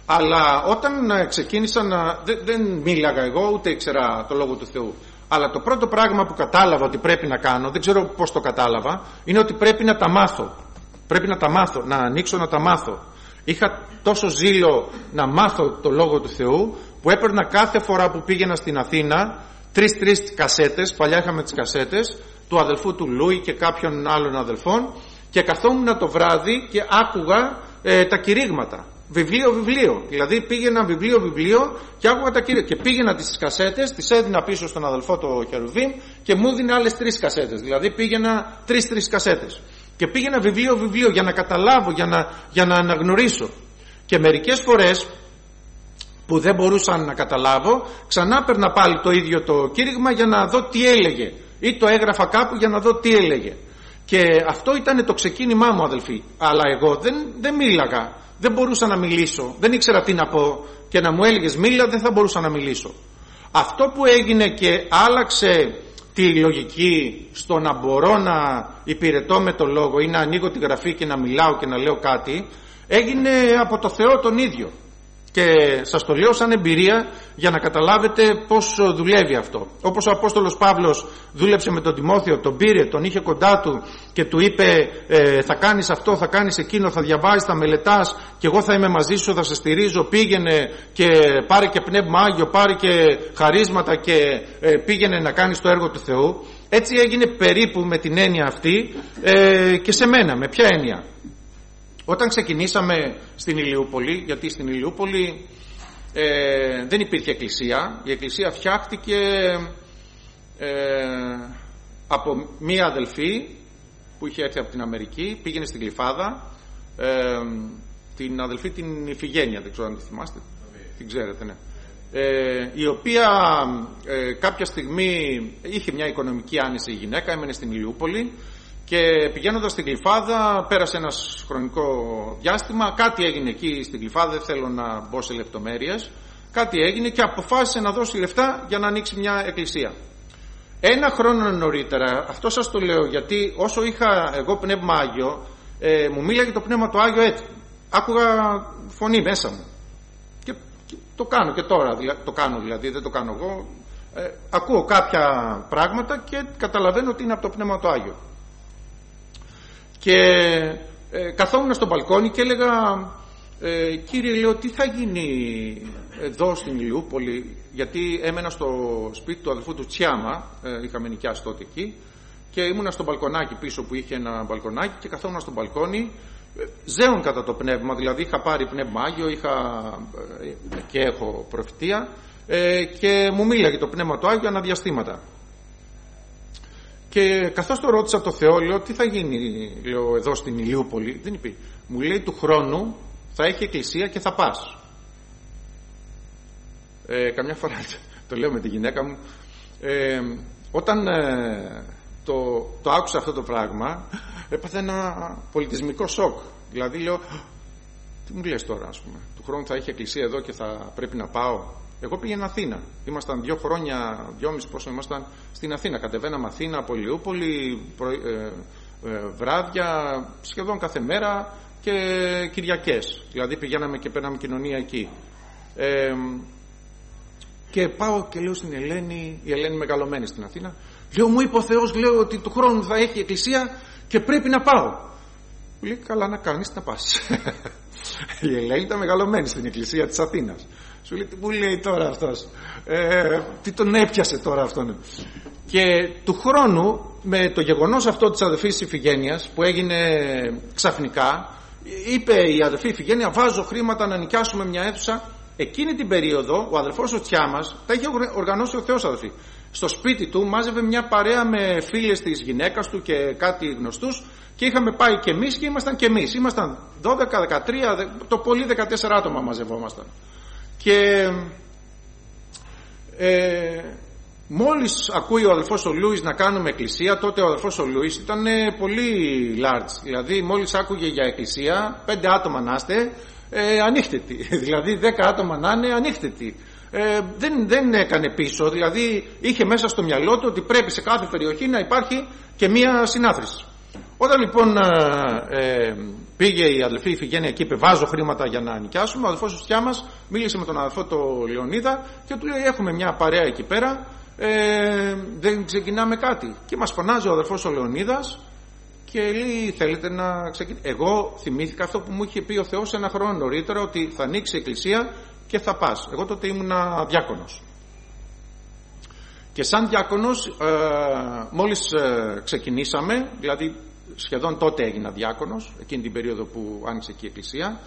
Αλλά όταν ξεκίνησα δεν μίλαγα εγώ, ούτε ήξερα το Λόγο του Θεού. Αλλά το πρώτο πράγμα που κατάλαβα ότι πρέπει να κάνω, δεν ξέρω πώς το κατάλαβα, είναι ότι πρέπει να τα μάθω. Πρέπει να τα μάθω, να ανοίξω να τα μάθω. Είχα τόσο ζήλο να μάθω το Λόγο του Θεού, που έπαιρνα κάθε φορά που πήγαινα στην Αθήνα 3-3 κασέτες, παλιά είχαμε τις κασέτες, του αδελφού του Λούι και κάποιων άλλων αδελφών, και καθόμουν το βράδυ και άκουγα τα κηρύγματα. Βιβλίο. Δηλαδή πήγαινα βιβλίο και άκουγα τα κηρύγματα. Και πήγαινα τις κασέτες, τις έδινα πίσω στον αδελφό το Χερουβίμ και μου έδινε άλλες 3 κασέτες. Δηλαδή πήγαινα 3-3 κασέτες. Και πήγαινα βιβλίο για να καταλάβω, για να αναγνωρίσω. Και μερικές φορές που δεν μπορούσα να καταλάβω, ξανά παίρνα πάλι το ίδιο το κήρυγμα για να δω τι έλεγε. Ή το έγραφα κάπου για να δω τι έλεγε. Και αυτό ήταν το ξεκίνημά μου, αδελφοί. Αλλά εγώ δεν μίλαγα. Δεν μπορούσα να μιλήσω. Δεν ήξερα τι να πω. Και να μου έλεγες μίλα, δεν θα μπορούσα να μιλήσω. Αυτό που έγινε και άλλαξε τη λογική στο να μπορώ να υπηρετώ με το λόγο ή να ανοίγω τη γραφή και να μιλάω και να λέω κάτι, έγινε από το Θεό τον ίδιο. Και σας το λέω σαν εμπειρία για να καταλάβετε πώς δουλεύει αυτό. Όπως ο Απόστολος Παύλος δούλεψε με τον Τιμόθεο, τον πήρε, τον είχε κοντά του και του είπε θα κάνεις αυτό, θα κάνεις εκείνο, θα διαβάζεις, θα μελετάς και εγώ θα είμαι μαζί σου, θα σε στηρίζω, πήγαινε και πάρε και Πνεύμα Άγιο, πάρε και χαρίσματα και πήγαινε να κάνεις το έργο του Θεού. Έτσι έγινε περίπου με την έννοια αυτή και σε μένα. Με ποια έννοια? Όταν ξεκινήσαμε στην Ηλιούπολη, γιατί στην Ηλιούπολη δεν υπήρχε εκκλησία, η εκκλησία φτιάχτηκε από μία αδελφή που είχε έρθει από την Αμερική, πήγαινε στην Γλυφάδα, την αδελφή την Ιφηγένεια, δεν ξέρω αν τη θυμάστε, την ξέρετε, ναι. Η οποία κάποια στιγμή είχε μια οικονομική άνεση η γυναίκα, έμενε στην Ηλιούπολη. Και πηγαίνοντας στην Γλυφάδα, πέρασε ένας χρονικό διάστημα, κάτι έγινε εκεί στην Γλυφάδα, δεν θέλω να μπω σε λεπτομέρειες, κάτι έγινε και αποφάσισε να δώσει λεφτά για να ανοίξει μια εκκλησία. 1 χρόνο νωρίτερα, αυτό σας το λέω γιατί όσο είχα εγώ Πνεύμα Άγιο, μου μίλαγε το Πνεύμα το Άγιο έτσι. Άκουγα φωνή μέσα μου. Και το κάνω και τώρα, το κάνω δηλαδή, δεν το κάνω εγώ. Ακούω κάποια πράγματα και καταλαβαίνω ότι είναι από το Πνεύμα το Άγιο. Και καθόμουν στο μπαλκόνι και έλεγα κύριε, λέω, τι θα γίνει εδώ στην Ηλιούπολη, γιατί έμενα στο σπίτι του αδελφού του Τσιάμα, είχαμε νοικιάσει τότε εκεί, και ήμουνα στο μπαλκονάκι πίσω που είχε ένα μπαλκονάκι και καθόμουν στο μπαλκόνι ζέων κατά το πνεύμα, δηλαδή είχα πάρει Πνεύμα Άγιο, και έχω προφητεία, και μου μίλαγε το Πνεύμα του Άγιο αναδιαστήματα. Και καθώς το ρώτησα το Θεό, λέω, τι θα γίνει, λέω, εδώ στην Ηλιούπολη? Δεν είπε. Μου λέει, του χρόνου θα έχει εκκλησία και θα πας. Καμιά φορά το λέω με τη γυναίκα μου, όταν το άκουσα αυτό το πράγμα, έπαθε ένα πολιτισμικό σοκ. Δηλαδή λέω, τι μου λες τώρα, ας πούμε, του χρόνου θα έχει εκκλησία εδώ και θα πρέπει να πάω? Εγώ πήγαινα Αθήνα. Ήμασταν 2 χρόνια, 2,5 πόσο ήμασταν στην Αθήνα. Κατεβαίναμε Αθήνα από Ηλιούπολη, βράδια, σχεδόν κάθε μέρα και Κυριακές. Δηλαδή πηγαίναμε και παίρναμε κοινωνία εκεί. Και πάω και λέω στην Ελένη, η Ελένη μεγαλωμένη στην Αθήνα, λέω, μου είπε ο Θεός, λέω, ότι του χρόνου θα έχει εκκλησία και πρέπει να πάω. Μου λέει, καλά να κάνεις, να πας. Η Ελένη ήταν μεγαλωμένη στην εκκλησία της Αθήνας. Σου λέει, τι μου λέει τώρα αυτός, τι τον έπιασε τώρα αυτόν? Και του χρόνου, με το γεγονός αυτό της αδελφής Ιφηγένειας που έγινε ξαφνικά, είπε η αδελφή Ιφηγένεια, βάζω χρήματα να νοικιάσουμε μια αίθουσα. Εκείνη την περίοδο ο αδελφός ο Τσιάμας τα είχε οργανώσει ο Θεός, αδελφοί. Στο σπίτι του μάζευε μια παρέα με φίλες της γυναίκας του και κάτι γνωστούς και είχαμε πάει και εμείς και ήμασταν και εμείς. Ήμασταν 12, 13, το πολύ 14 άτομα μαζευόμασταν. Και μόλις ακούει ο αδελφός ο Λούις να κάνουμε εκκλησία, τότε ο αδελφός ο Λούις ήταν πολύ large. Δηλαδή μόλις άκουγε για εκκλησία, 5 άτομα να είστε, ανίχτετοι. Δηλαδή 10 άτομα να είναι ανίχτετοι. Δεν έκανε πίσω. Δηλαδή είχε μέσα στο μυαλό του ότι πρέπει σε κάθε περιοχή να υπάρχει και μία συνάθρηση. Όταν λοιπόν πήγε η αδελφή Ιφηγένεια και είπε βάζω χρήματα για να νοικιάσουμε, ο αδελφός Ουστιά μας μίλησε με τον αδελφό το Λεωνίδα και του λέει έχουμε μια παρέα εκεί πέρα, δεν ξεκινάμε κάτι. Και μας φωνάζει ο αδελφός ο Λεωνίδας και λέει θέλετε να ξεκινήσετε? Εγώ θυμήθηκα αυτό που μου είχε πει ο Θεός ένα χρόνο νωρίτερα, ότι θα ανοίξει η εκκλησία και θα πας. Εγώ τότε ήμουνα διάκονος. Και σαν διάκονος μόλις ξεκινήσαμε, δηλαδή σχεδόν τότε έγινα διάκονος, εκείνη την περίοδο που άνοιξε και η εκκλησία,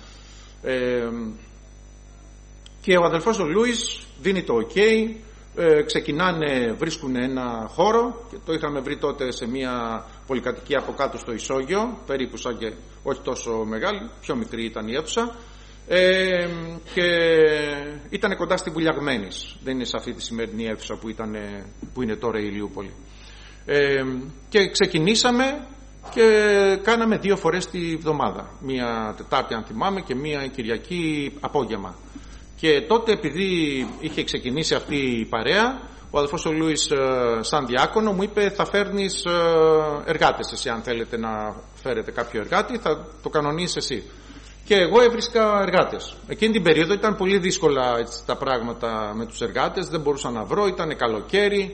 και ο αδελφός ο Λούις δίνει το ok, ξεκινάνε, βρίσκουν ένα χώρο και το είχαμε βρει τότε σε μια πολυκατοικία από κάτω στο Ισόγειο, περίπου σαν και όχι τόσο μεγάλη, πιο μικρή ήταν η αίθουσα, και ήταν κοντά στη Βουλιαγμένης, δεν είναι σε αυτή τη σημερινή αίθουσα που είναι τώρα η Ηλιούπολη. Και ξεκινήσαμε και κάναμε 2 φορές τη βδομάδα, μία Τετάρτη αν θυμάμαι και μία Κυριακή απόγευμα. Και τότε επειδή είχε ξεκινήσει αυτή η παρέα, ο αδελφός ο Λούις σαν διάκονο μου είπε θα φέρνεις εργάτες εσύ, αν θέλετε να φέρετε κάποιο εργάτη θα το κανονίσεις εσύ. Και εγώ έβρισκα εργάτες. Εκείνη την περίοδο ήταν πολύ δύσκολα έτσι, τα πράγματα με τους εργάτες, δεν μπορούσα να βρω, ήταν καλοκαίρι,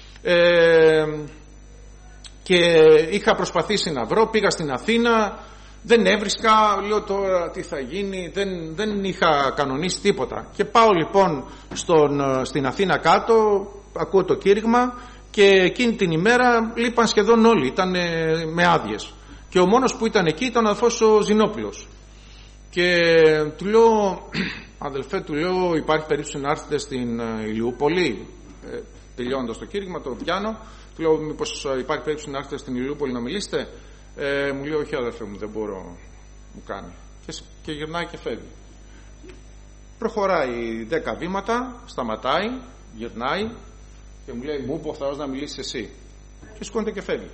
και είχα προσπαθήσει να βρω, πήγα στην Αθήνα, δεν έβρισκα, λέω τώρα τι θα γίνει, δεν είχα κανονίσει τίποτα. Και πάω λοιπόν στην Αθήνα κάτω, ακούω το κήρυγμα και εκείνη την ημέρα λείπαν σχεδόν όλοι, ήταν με άδειες. Και ο μόνος που ήταν εκεί ήταν ο αδελφός ο Ζηνόπουλος. Και του λέω, αδελφέ, του λέω, υπάρχει περίπτωση να έρθετε στην Ηλιούπολη? Τελειώνοντας το κήρυγμα, το πιάνω. Του λέω, μήπως υπάρχει περίπτωση να έρθετε στην Ηλιούπολη να μιλήσετε? Μου λέει, όχι αδελφέ μου, δεν μπορώ, μου κάνει. Και γυρνάει και φεύγει. Προχωράει 10 βήματα, σταματάει, γυρνάει και μου λέει, μου είπε ο Θεός να μιλήσεις εσύ. Και σηκώνεται και φεύγει.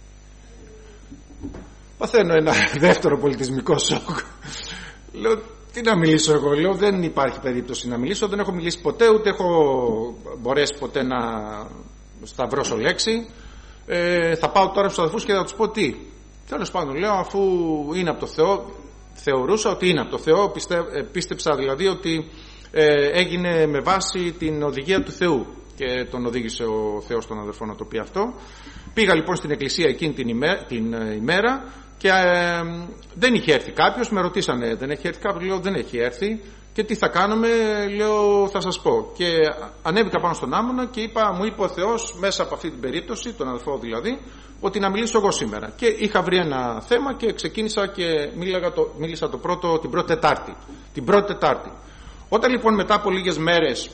Παθαίνω ένα δεύτερο πολιτισμικό σοκ. Λέω, τι να μιλήσω εγώ? Λέω, δεν υπάρχει περίπτωση να μιλήσω, δεν έχω μιλήσει ποτέ, ούτε έχω μπορέσει ποτέ να σταυρώσω λέξη. Θα πάω τώρα στους αδελφούς και θα τους πω τι. Τέλος πάντων, λέω, αφού είναι από το Θεό, θεωρούσα ότι είναι από το Θεό, πίστεψα δηλαδή ότι έγινε με βάση την οδηγία του Θεού και τον οδήγησε ο Θεός τον αδελφό να το πει αυτό. Πήγα λοιπόν στην εκκλησία εκείνη την ημέρα και δεν είχε έρθει κάποιος, με ρωτήσανε δεν έχει έρθει κάποιος? Λέω, δεν έχει έρθει. Και τι θα κάνουμε? Λέω, θα σας πω. Και ανέβηκα πάνω στον άμμονα και μου είπε ο Θεός μέσα από αυτή την περίπτωση, τον αδελφό δηλαδή, ότι να μιλήσω εγώ σήμερα. Και είχα βρει ένα θέμα και ξεκίνησα και μίλησα την πρώτη Τετάρτη. Την πρώτη Τετάρτη. Όταν λοιπόν μετά από λίγες μέρες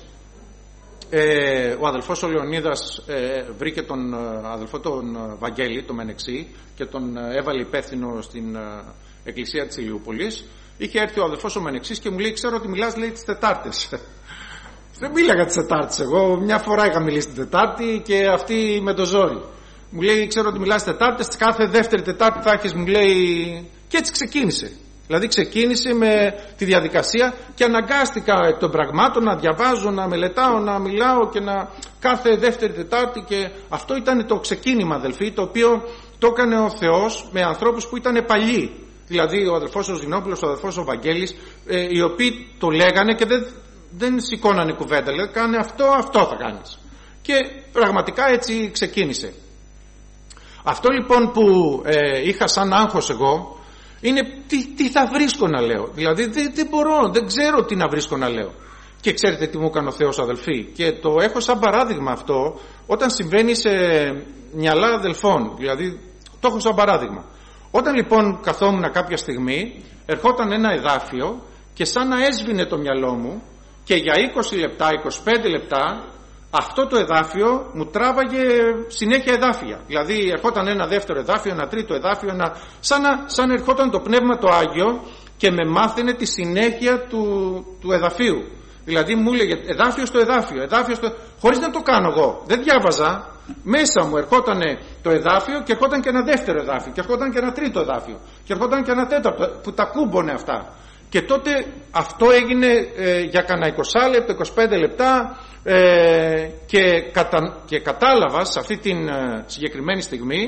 ο αδελφός ο Λεωνίδας βρήκε τον αδελφό τον Βαγγέλη, τον Μενεξή, και τον έβαλε υπεύθυνο στην εκκλησία της Ηλιούπολης, είχε έρθει ο αδελφός ο Μενεξής και μου λέει, ξέρω ότι μιλάς, λέει, τις Τετάρτες. Δεν μίλαγα τις Τετάρτες εγώ, μια φορά είχα μιλήσει την Τετάρτη και αυτή με το ζόρι. Μου λέει, ξέρω ότι μιλάς Τετάρτες, κάθε δεύτερη Τετάρτη θα έχεις, μου λέει, και έτσι ξεκίνησε. Δηλαδή ξεκίνησε με τη διαδικασία και αναγκάστηκα εκ των πραγμάτων να διαβάζω, να μελετάω, να μιλάω και να κάθε δεύτερη Τετάρτη, και αυτό ήταν το ξεκίνημα, αδελφοί, το οποίο το έκανε ο Θεός με ανθρώπους που ήταν παλιοί. Δηλαδή ο αδελφός ο Ζηνόπουλος, ο αδελφός ο Βαγγέλης, οι οποίοι το λέγανε και δεν σηκώνανε κουβέντα, λέει κάνε αυτό θα κάνεις. Και πραγματικά έτσι ξεκίνησε. Αυτό λοιπόν που είχα σαν άγχος εγώ είναι τι θα βρίσκω να λέω. Δηλαδή δεν μπορώ, δεν ξέρω τι να βρίσκω να λέω. Και ξέρετε τι μου έκανε ο Θεός, αδελφοί, και το έχω σαν παράδειγμα αυτό όταν συμβαίνει σε μυαλά αδελφών. Δηλαδή το έχω σαν παράδειγμα. Όταν λοιπόν καθόμουν κάποια στιγμή, ερχόταν ένα εδάφιο και σαν να έσβηνε το μυαλό μου και για 20 λεπτά, 25 λεπτά αυτό το εδάφιο μου τράβαγε συνέχεια εδάφια. Δηλαδή ερχόταν ένα δεύτερο εδάφιο, ένα τρίτο εδάφιο, σαν ερχόταν το Πνεύμα το Άγιο και με μάθαινε τη συνέχεια του εδαφίου. Δηλαδή μου έλεγε εδάφιο στο εδάφιο, χωρίς να το κάνω εγώ. Δεν διάβαζα. Μέσα μου ερχόταν το εδάφιο και ερχόταν και ένα δεύτερο εδάφιο και ερχόταν και ένα τρίτο εδάφιο και ερχόταν και ένα τέταρτο που τα κούμπονε αυτά. Και τότε αυτό έγινε για κανένα 20 λεπτά, 25 λεπτά και κατάλαβα σε αυτή την συγκεκριμένη στιγμή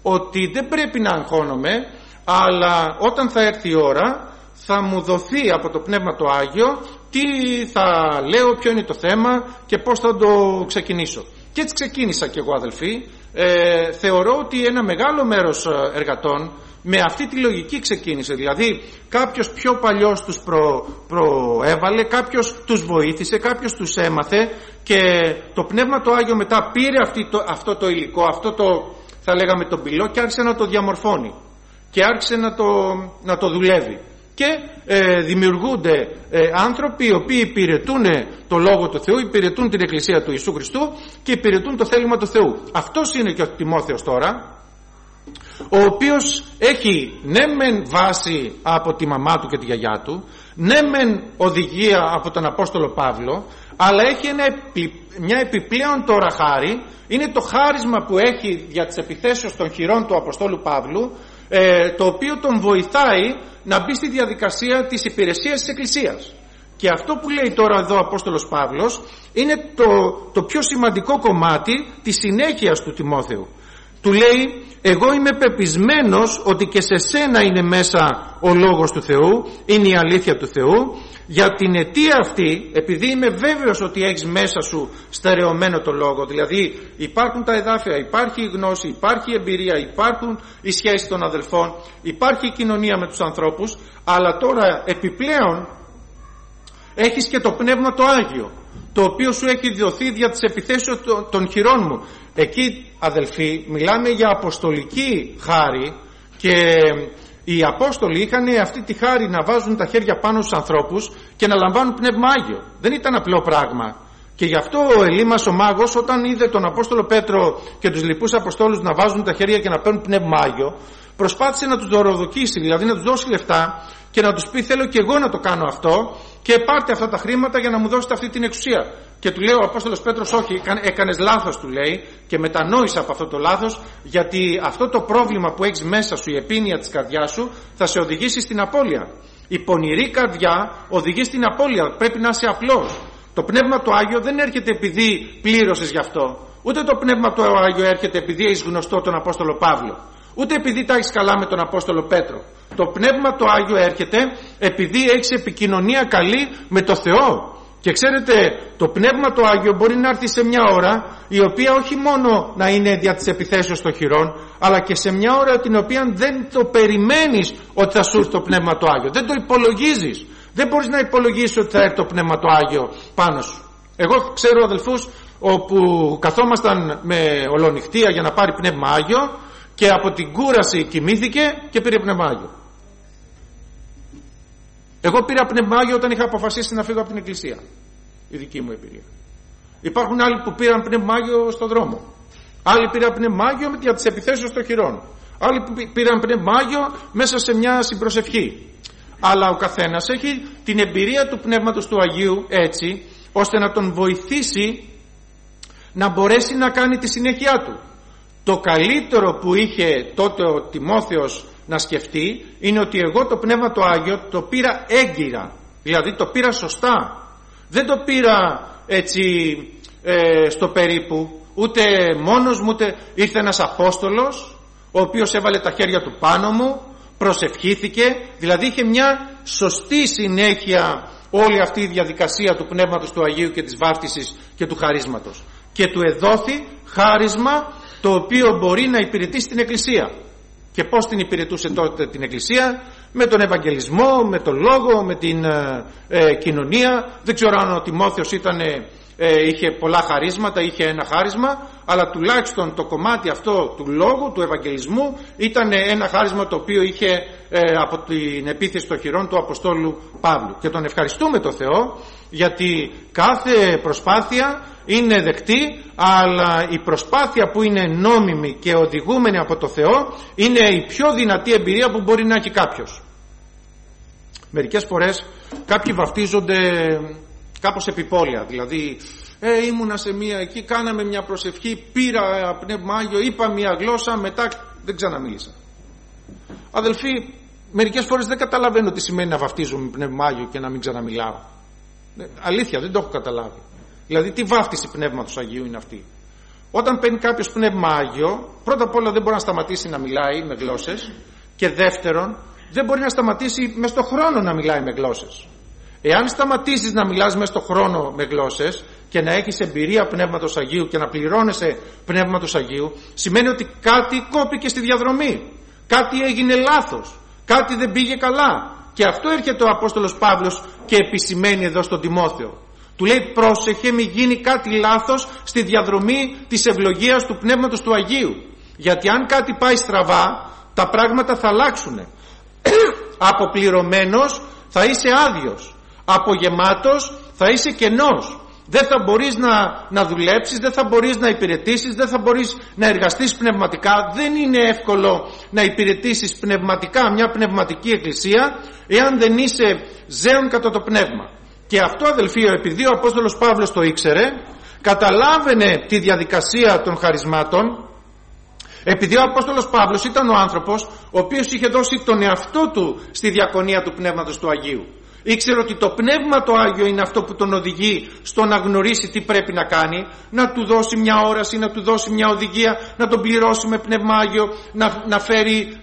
ότι δεν πρέπει να αγχώνομαι, αλλά όταν θα έρθει η ώρα θα μου δοθεί από το Πνεύμα το Άγιο τι θα λέω, ποιο είναι το θέμα και πώς θα το ξεκινήσω. Και έτσι ξεκίνησα κι εγώ, αδελφοί. Θεωρώ ότι ένα μεγάλο μέρος εργατών με αυτή τη λογική ξεκίνησε. Δηλαδή κάποιος πιο παλιός τους προέβαλε, κάποιος τους βοήθησε, κάποιος τους έμαθε και το Πνεύμα το Άγιο μετά πήρε αυτό το υλικό, αυτό το, θα λέγαμε, τον πυλό και άρχισε να το διαμορφώνει και άρχισε να το δουλεύει. Και δημιουργούνται άνθρωποι οι οποίοι υπηρετούν το Λόγο του Θεού, υπηρετούν την Εκκλησία του Ιησού Χριστού και υπηρετούν το θέλημα του Θεού. Αυτός είναι και ο Τιμόθεος τώρα, ο οποίος έχει ναι μεν βάση από τη μαμά του και τη γιαγιά του, ναι μεν οδηγία από τον Απόστολο Παύλο, αλλά έχει μια επιπλέον τώρα χάρη. Είναι το χάρισμα που έχει για τις επιθέσεις των χειρών του Αποστόλου Παύλου, το οποίο τον βοηθάει να μπει στη διαδικασία της υπηρεσίας της Εκκλησίας. Και αυτό που λέει τώρα εδώ ο Απόστολος Παύλος είναι το πιο σημαντικό κομμάτι της συνέχειας του Τιμόθεου. Του λέει, εγώ είμαι πεπισμένος ότι και σε σένα είναι μέσα ο Λόγος του Θεού, είναι η αλήθεια του Θεού. Για την αιτία αυτή, επειδή είμαι βέβαιος ότι έχεις μέσα σου στερεωμένο το Λόγο, δηλαδή υπάρχουν τα εδάφια, υπάρχει η γνώση, υπάρχει η εμπειρία, υπάρχουν οι σχέσεις των αδελφών, υπάρχει η κοινωνία με τους ανθρώπους, αλλά τώρα επιπλέον έχεις και το Πνεύμα το Άγιο, το οποίο σου έχει δοθεί δια τις επιθέσεις των χειρών μου. Εκεί, αδελφοί, μιλάμε για αποστολική χάρη και οι Απόστολοι είχαν αυτή τη χάρη να βάζουν τα χέρια πάνω στους ανθρώπους και να λαμβάνουν Πνεύμα Άγιο. Δεν ήταν απλό πράγμα. Και γι' αυτό ο Ελίμας ο μάγος, όταν είδε τον Απόστολο Πέτρο και τους λοιπούς Αποστόλους να βάζουν τα χέρια και να παίρνουν Πνεύμα Άγιο, προσπάθησε να τους δωροδοκίσει, δηλαδή να τους δώσει λεφτά και να τους πει, θέλω και εγώ να το κάνω αυτό και πάρτε αυτά τα χρήματα για να μου δώσετε αυτή την εξουσία. Και του λέει ο Απόστολος Πέτρος, όχι, έκανες λάθος, του λέει, και μετανόησε από αυτό το λάθος, γιατί αυτό το πρόβλημα που έχεις μέσα σου, η επίνοια της καρδιάς σου, θα σε οδηγήσει στην απώλεια. Η πονηρή καρδιά οδηγεί στην απώλεια. Πρέπει να είσαι απλός. Το Πνεύμα το Άγιο δεν έρχεται επειδή πλήρωσες γι' αυτό. Ούτε το Πνεύμα το Άγιο έρχεται επειδή έχεις γνωστό τον Απόστολο Παύλο. Ούτε επειδή τα έχεις καλά με τον Απόστολο Πέτρο. Το Πνεύμα το Άγιο έρχεται επειδή έχεις επικοινωνία καλή με το Θεό. Και ξέρετε, το Πνεύμα το Άγιο μπορεί να έρθει σε μια ώρα η οποία όχι μόνο να είναι δια της επιθέσεως των χειρών, αλλά και σε μια ώρα την οποία δεν το περιμένεις ότι θα σου έρθει το Πνεύμα το Άγιο. Δεν το υπολογίζεις. Δεν μπορείς να υπολογίσεις ότι θα έρθει το Πνεύμα το Άγιο πάνω σου. Εγώ ξέρω αδελφούς όπου καθόμασταν με ολονυχτία για να πάρει Πνεύμα Άγιο και από την κούραση κοιμήθηκε και πήρε Πνεύμα Άγιο. Εγώ πήρα Πνεύμα Άγιο όταν είχα αποφασίσει να φύγω από την Εκκλησία. Η δική μου εμπειρία. Υπάρχουν άλλοι που πήραν Πνεύμα Άγιο στον δρόμο. Άλλοι πήραν Πνεύμα Άγιο για τις επιθέσεις των χειρών. Άλλοι που πήραν Πνεύμα Άγιο μέσα σε μια συμπροσευχή. Αλλά ο καθένας έχει την εμπειρία του Πνεύματος του Αγίου έτσι, ώστε να τον βοηθήσει να μπορέσει να κάνει τη συνέχεια του. Το καλύτερο που είχε τότε ο Τιμόθεος να σκεφτεί είναι ότι εγώ το Πνεύμα το Άγιο το πήρα έγκυρα, δηλαδή το πήρα σωστά. Δεν το πήρα έτσι στο περίπου, ούτε μόνος μου, ούτε ήρθε ένας Απόστολος ο οποίος έβαλε τα χέρια του πάνω μου, προσευχήθηκε, δηλαδή είχε μια σωστή συνέχεια όλη αυτή η διαδικασία του Πνεύματος του Αγίου και της βάφτισης και του χαρίσματος, και του εδόθη χάρισμα το οποίο μπορεί να υπηρετήσει την Εκκλησία. Και πώς την υπηρετούσε τότε την Εκκλησία? Με τον Ευαγγελισμό, με τον Λόγο, με την κοινωνία. Δεν ξέρω αν ο Τιμόθεος είχε πολλά χαρίσματα, είχε ένα χάρισμα, αλλά τουλάχιστον το κομμάτι αυτό του Λόγου, του Ευαγγελισμού, ήταν ένα χάρισμα το οποίο είχε από την επίθεση των χειρών του Αποστόλου Παύλου. Και τον ευχαριστούμε το Θεό, γιατί κάθε προσπάθεια είναι δεκτή, αλλά η προσπάθεια που είναι νόμιμη και οδηγούμενη από το Θεό είναι η πιο δυνατή εμπειρία που μπορεί να έχει κάποιος. Μερικές φορές κάποιοι βαφτίζονται κάπως επιπόλαια, δηλαδή ήμουνα σε μία εκεί, κάναμε μια προσευχή, πήρα Πνεύμα Άγιο, είπα μια γλώσσα, μετά δεν ξαναμίλησα. Αδελφοί, μερικές φορές δεν καταλαβαίνω τι σημαίνει να βαφτίζομαι Πνεύμα Άγιο και να μην ξαναμιλάω. Αλήθεια, δεν το έχω καταλάβει. Δηλαδή τι βάφτιση Πνεύματος Αγίου είναι αυτή? Όταν παίρνει κάποιος πνεύμα Άγιο, πρώτα απ' όλα δεν μπορεί να σταματήσει να μιλάει με γλώσσες, και δεύτερον δεν μπορεί να σταματήσει μες στον χρόνο να μιλάει με γλώσσες. Εάν σταματήσεις να μιλάς μες στον χρόνο με γλώσσες και να έχεις εμπειρία Πνεύματος Αγίου και να πληρώνεσαι Πνεύματος Αγίου, σημαίνει ότι κάτι κόπηκε στη διαδρομή, κάτι έγινε λάθος, κάτι δεν πήγε καλά. Και αυτό έρχεται ο Απόστολος Παύλος και επισημαίνει εδώ στον Τιμόθεο. Του λέει πρόσεχε μη γίνει κάτι λάθος στη διαδρομή της ευλογίας του Πνεύματος του Αγίου, γιατί αν κάτι πάει στραβά τα πράγματα θα αλλάξουν. Αποπληρωμένος θα είσαι άδειος, απογεμάτος θα είσαι κενός. Δεν θα μπορείς να δουλέψεις, δεν θα μπορείς να υπηρετήσεις, δεν θα μπορείς να εργαστείς πνευματικά. Δεν είναι εύκολο να υπηρετήσεις πνευματικά μια πνευματική εκκλησία εάν δεν είσαι ζέων κατά το πνεύμα. Και αυτό, αδελφοί, επειδή ο Απόστολος Παύλος το ήξερε, καταλάβαινε τη διαδικασία των χαρισμάτων, επειδή ο Απόστολος Παύλος ήταν ο άνθρωπος ο οποίος είχε δώσει τον εαυτό του στη διακονία του Πνεύματος του Αγίου. Ήξερε ότι το Πνεύμα το Άγιο είναι αυτό που τον οδηγεί στο να γνωρίσει τι πρέπει να κάνει, να του δώσει μια όραση, να του δώσει μια οδηγία, να τον πληρώσει με Πνεύμα Άγιο, να φέρει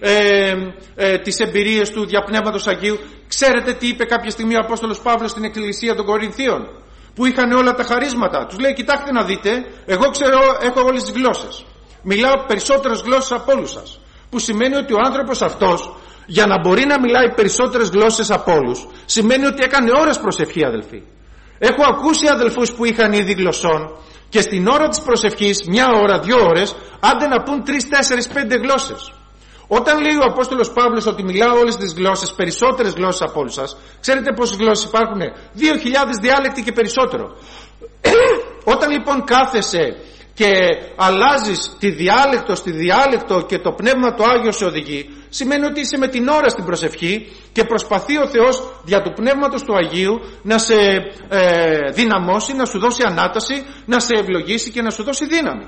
τις εμπειρίες του δια Πνεύματος Αγίου. Ξέρετε τι είπε κάποια στιγμή ο Απόστολος Παύλος στην εκκλησία των Κορινθίων, που είχαν όλα τα χαρίσματα? Τους λέει, κοιτάξτε να δείτε, εγώ ξέρω, έχω όλες τις γλώσσες, μιλάω περισσότερες γλώσσες από όλους σας, που σημαίνει ότι ο άνθρωπος αυτός, για να μπορεί να μιλάει περισσότερες γλώσσες από όλους, σημαίνει ότι έκανε ώρες προσευχή, αδελφοί. Έχω ακούσει αδελφούς που είχαν ήδη γλωσσών και στην ώρα της προσευχής, μια ώρα, 2 ώρες, άντε να πούν 3, 4, 5 γλώσσες. Όταν λέει ο Απόστολος Παύλος ότι μιλάω όλες τις γλώσσες, περισσότερες γλώσσες από όλους σας, ξέρετε πόσες γλώσσες υπάρχουν? 2.000 διάλεκτοι και περισσότερο. Όταν λοιπόν κάθεσαι και αλλάζεις τη διάλεκτο στη διάλεκτο και το Πνεύμα το Άγιο σε οδηγεί, σημαίνει ότι είσαι με την ώρα στην προσευχή και προσπαθεί ο Θεός δια του Πνεύματος του Αγίου να σε δυναμώσει, να σου δώσει ανάταση, να σε ευλογήσει και να σου δώσει δύναμη.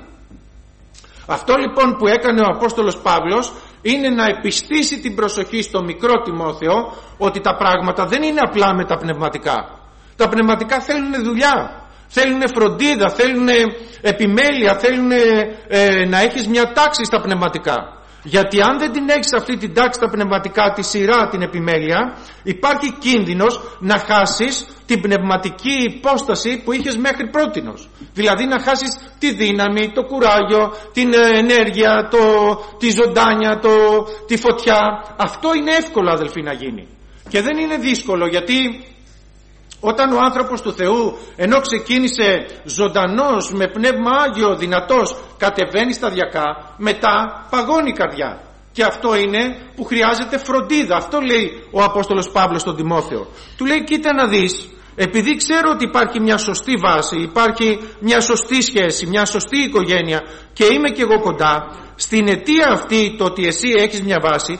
Αυτό λοιπόν που έκανε ο Απόστολος Παύλος είναι να επιστήσει την προσοχή στο μικρό Τιμόθεο ότι τα πράγματα δεν είναι απλά με τα πνευματικά. Τα πνευματικά θέλουν δουλειά, θέλουν φροντίδα, θέλουν επιμέλεια, θέλουν να έχεις μια τάξη στα πνευματικά. Γιατί αν δεν την έχεις αυτή την τάξη στα πνευματικά, τη σειρά, την επιμέλεια, υπάρχει κίνδυνος να χάσεις την πνευματική υπόσταση που είχες μέχρι πρότινος. Δηλαδή να χάσεις τη δύναμη, το κουράγιο, την ενέργεια, τη ζωντάνια, τη φωτιά. Αυτό είναι εύκολο, αδελφοί, να γίνει. Και δεν είναι δύσκολο, γιατί όταν ο άνθρωπος του Θεού, ενώ ξεκίνησε ζωντανός, με Πνεύμα Άγιο, δυνατός, κατεβαίνει σταδιακά, μετά παγώνει η καρδιά. Και αυτό είναι που χρειάζεται φροντίδα. Αυτό λέει ο Απόστολος Παύλος στον Τιμόθεο. Του λέει, κοίτα να δεις, επειδή ξέρω ότι υπάρχει μια σωστή βάση, υπάρχει μια σωστή σχέση, μια σωστή οικογένεια και είμαι και εγώ κοντά, στην αιτία αυτή, το ότι εσύ έχεις μια βάση,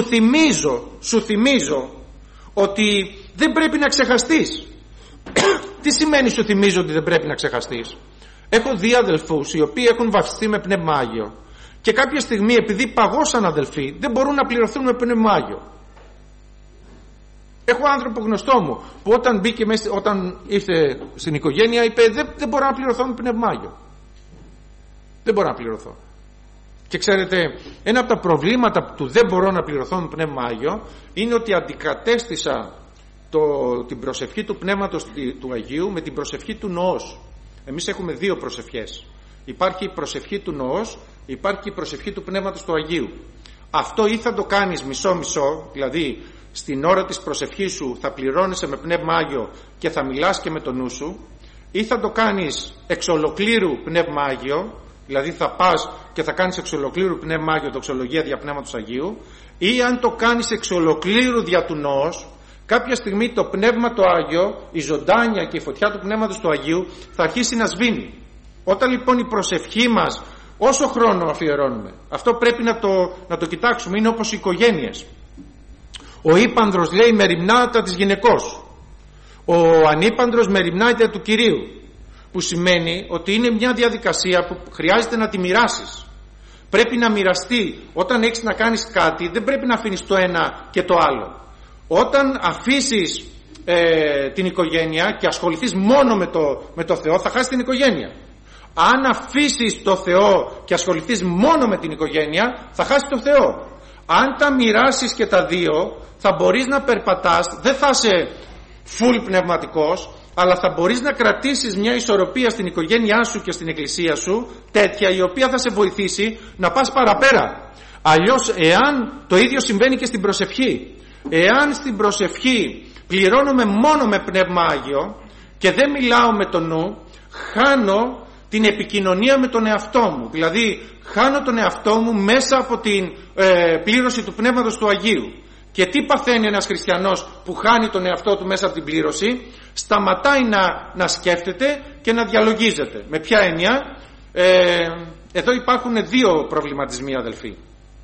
σου θυμίζω ότι δεν πρέπει να ξεχαστείς. Τι σημαίνει σου θυμίζω ότι δεν πρέπει να ξεχαστείς? Έχω δει αδελφούς οι οποίοι έχουν βαφτιστεί με Πνεύμα Άγιο και κάποια στιγμή, επειδή παγώσαν, αδελφοί, δεν μπορούν να πληρωθούν με Πνεύμα Άγιο. Έχω άνθρωπο γνωστό μου που όταν ήρθε στην οικογένεια είπε, δεν μπορώ να πληρωθώ με Πνεύμα Άγιο. Δεν μπορώ να πληρωθώ. Και ξέρετε, ένα από τα προβλήματα του δεν μπορώ να πληρωθώ με Πνεύμα Άγιο είναι ότι αντικατέστησα την προσευχή του Πνεύματος του Αγίου με την προσευχή του Νοός. Εμείς έχουμε 2 προσευχές. Υπάρχει η προσευχή του Νοός, υπάρχει η προσευχή του Πνεύματος του Αγίου. Αυτό ή θα το κάνεις μισό-μισό, δηλαδή στην ώρα της προσευχής σου θα πληρώνεσαι με Πνεύμα Άγιο και θα μιλάς και με το νου σου, ή θα το κάνεις εξ ολοκλήρου Πνεύμα Άγιο, δηλαδή θα πας και θα κάνεις εξ ολοκλήρου Πνεύμα Άγιο, δοξολογία δια Πνεύματος Αγίου, ή αν το κάνεις εξ ολοκλήρου δια του Νοός, κάποια στιγμή το Πνεύμα το Άγιο, η ζωντάνια και η φωτιά του Πνεύματος του Αγίου θα αρχίσει να σβήνει. Όταν λοιπόν η προσευχή μας, όσο χρόνο αφιερώνουμε, αυτό πρέπει να το κοιτάξουμε, είναι όπως οι οικογένειες. Ο ύπανδρος λέει μεριμνάτα της γυναικός, ο ανύπανδρος μεριμνάται του Κυρίου, που σημαίνει ότι είναι μια διαδικασία που χρειάζεται να τη μοιράσεις. Πρέπει να μοιραστεί. Όταν έχεις να κάνεις κάτι, δεν πρέπει να αφήνεις το ένα και το άλλο. Όταν αφήσεις την οικογένεια και ασχοληθείς μόνο με το Θεό, θα χάσεις την οικογένεια. Αν αφήσεις το Θεό και ασχοληθείς μόνο με την οικογένεια, θα χάσεις το Θεό. Αν τα μοιράσεις και τα δύο, θα μπορείς να περπατάς, δεν θα είσαι full πνευματικός, αλλά θα μπορείς να κρατήσεις μια ισορροπία στην οικογένειά σου και στην εκκλησία σου, τέτοια η οποία θα σε βοηθήσει να πας παραπέρα. Αλλιώς, εάν το ίδιο συμβαίνει και στην προσευχή, εάν στην προσευχή πληρώνομαι μόνο με Πνεύμα Άγιο και δεν μιλάω με το νου, χάνω την επικοινωνία με τον εαυτό μου. Δηλαδή χάνω τον εαυτό μου μέσα από την πλήρωση του Πνεύματος του Αγίου. Και τι παθαίνει ένας χριστιανός που χάνει τον εαυτό του μέσα από την πλήρωση? Σταματάει να σκέφτεται και να διαλογίζεται. Με ποια έννοια? Εδώ υπάρχουν δύο προβληματισμοί, αδελφοί.